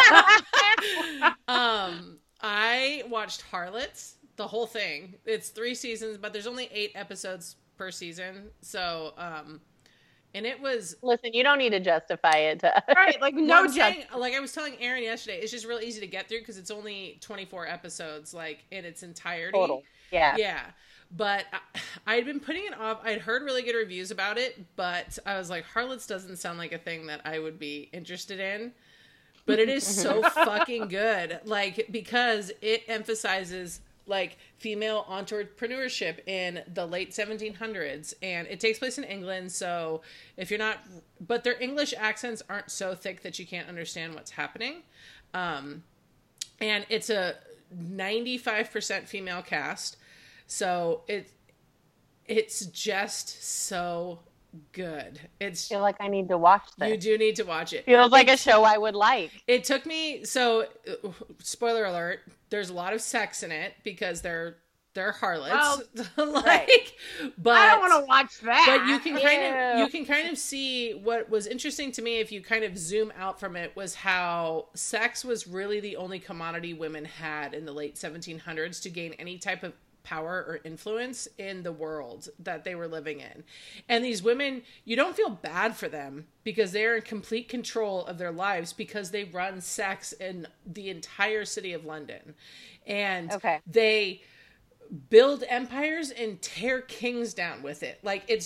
I watched Harlots, the whole thing. It's 3 seasons, but there's only 8 episodes per season. So, and it was... Listen, you don't need to justify it to us. Right, like no judgment. Like I was telling Aaron yesterday, it's just real easy to get through because it's only 24 episodes, like in its entirety. Total. Yeah. Yeah. But I'd been putting it off. I'd heard really good reviews about it, but I was like, Harlots doesn't sound like a thing that I would be interested in. But it is so fucking good. Like, because it emphasizes like female entrepreneurship in the late 1700s, and it takes place in England. So if you're not, but their English accents aren't so thick that you can't understand what's happening. And it's a 95% female cast. So it's just so good. I feel like I need to watch this. You do need to watch it. Feels like a show I would like. It took me, so spoiler alert, there's a lot of sex in it because they're harlots. Well, like, right. But I don't want to watch that. But you can kind of see what was interesting to me if you kind of zoom out from it was how sex was really the only commodity women had in the late 1700s to gain any type of power or influence in the world that they were living in. And these women, you don't feel bad for them because they're in complete control of their lives because they run sex in the entire city of London. And they build empires and tear kings down with it. Like, it's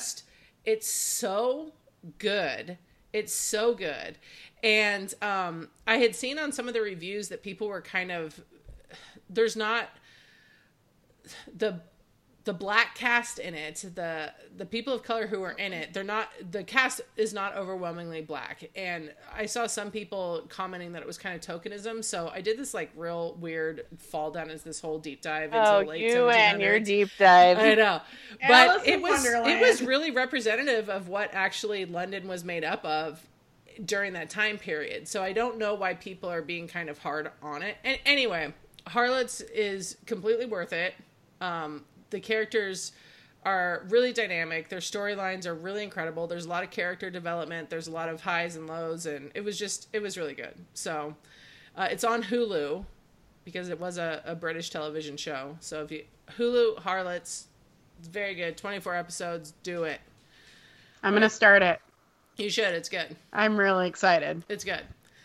so good. It's so good. And I had seen on some of the reviews that people were kind of, there's not the black cast in it, the people of color who are in it, the cast is not overwhelmingly black. And I saw some people commenting that it was kind of tokenism. So I did this like real weird fall down as this whole deep dive into the late 1700s. You and your deep dive. I know. But it was really representative of what actually London was made up of during that time period. So I don't know why people are being kind of hard on it. And anyway, Harlots is completely worth it. The characters are really dynamic. Their storylines are really incredible. There's a lot of character development. There's a lot of highs and lows, and it was really good. So, it's on Hulu because it was a British television show. So Hulu Harlots, it's very good. 24 episodes. Do it. I'm going to start it. You should. It's good. I'm really excited. It's good.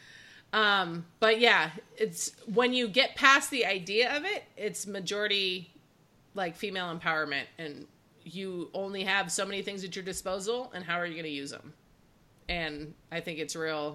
But yeah, it's when you get past the idea of it, it's majority like female empowerment, and you only have so many things at your disposal, and how are you going to use them? And I think it's real.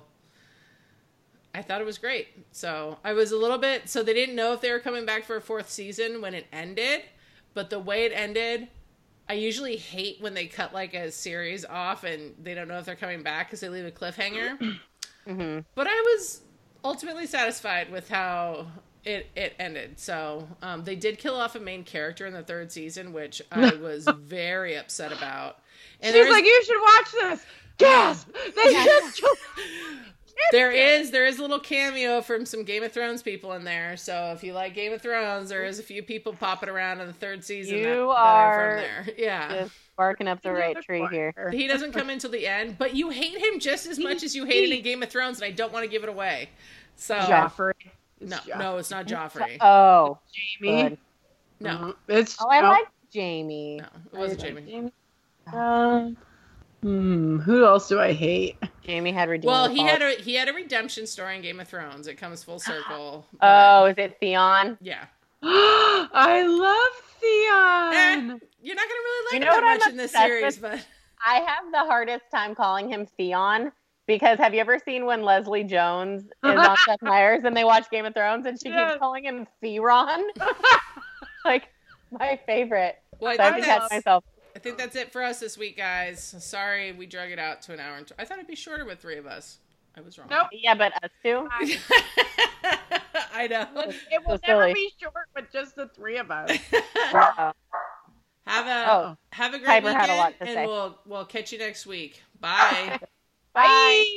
I thought it was great. So I was a little bit, so they didn't know if they were coming back for a 4th season when it ended, but the way it ended, I usually hate when they cut like a series off and they don't know if they're coming back because they leave a cliffhanger. Mm-hmm. But I was ultimately satisfied with how it ended. So they did kill off a main character in the 3rd season, which I was very upset about. And she's like, you should watch this. Gasp! They just there is a little cameo from some Game of Thrones people in there. So if you like Game of Thrones, there is a few people popping around in the 3rd season that are from there. Yeah. Just barking up the right tree here. He doesn't come until the end, but you hate him just as much as you hated in Game of Thrones, and I don't want to give it away. So Joffrey. No, it's not Joffrey. Oh, Jamie. good. No, I like Jamie. No, it wasn't Jamie. Who else do I hate? Jamie had redeemed. Well, he had a redemption story in Game of Thrones. It comes full circle. Oh, is it Theon? Yeah. I love Theon. You're not gonna really like him that much in this series, but I have the hardest time calling him Theon. Because have you ever seen when Leslie Jones is on Seth Meyers and they watch Game of Thrones and she keeps calling him Theron? Like, my favorite. Well, so I can catch myself. I think that's it for us this week, guys. Sorry we drug it out to an hour. I thought it'd be shorter with 3 of us. I was wrong. Nope. Yeah, but us two? I know. It will never be short with just the 3 of us. Have a great Piper weekend, had a lot to and say. we'll catch you next week. Bye. Bye.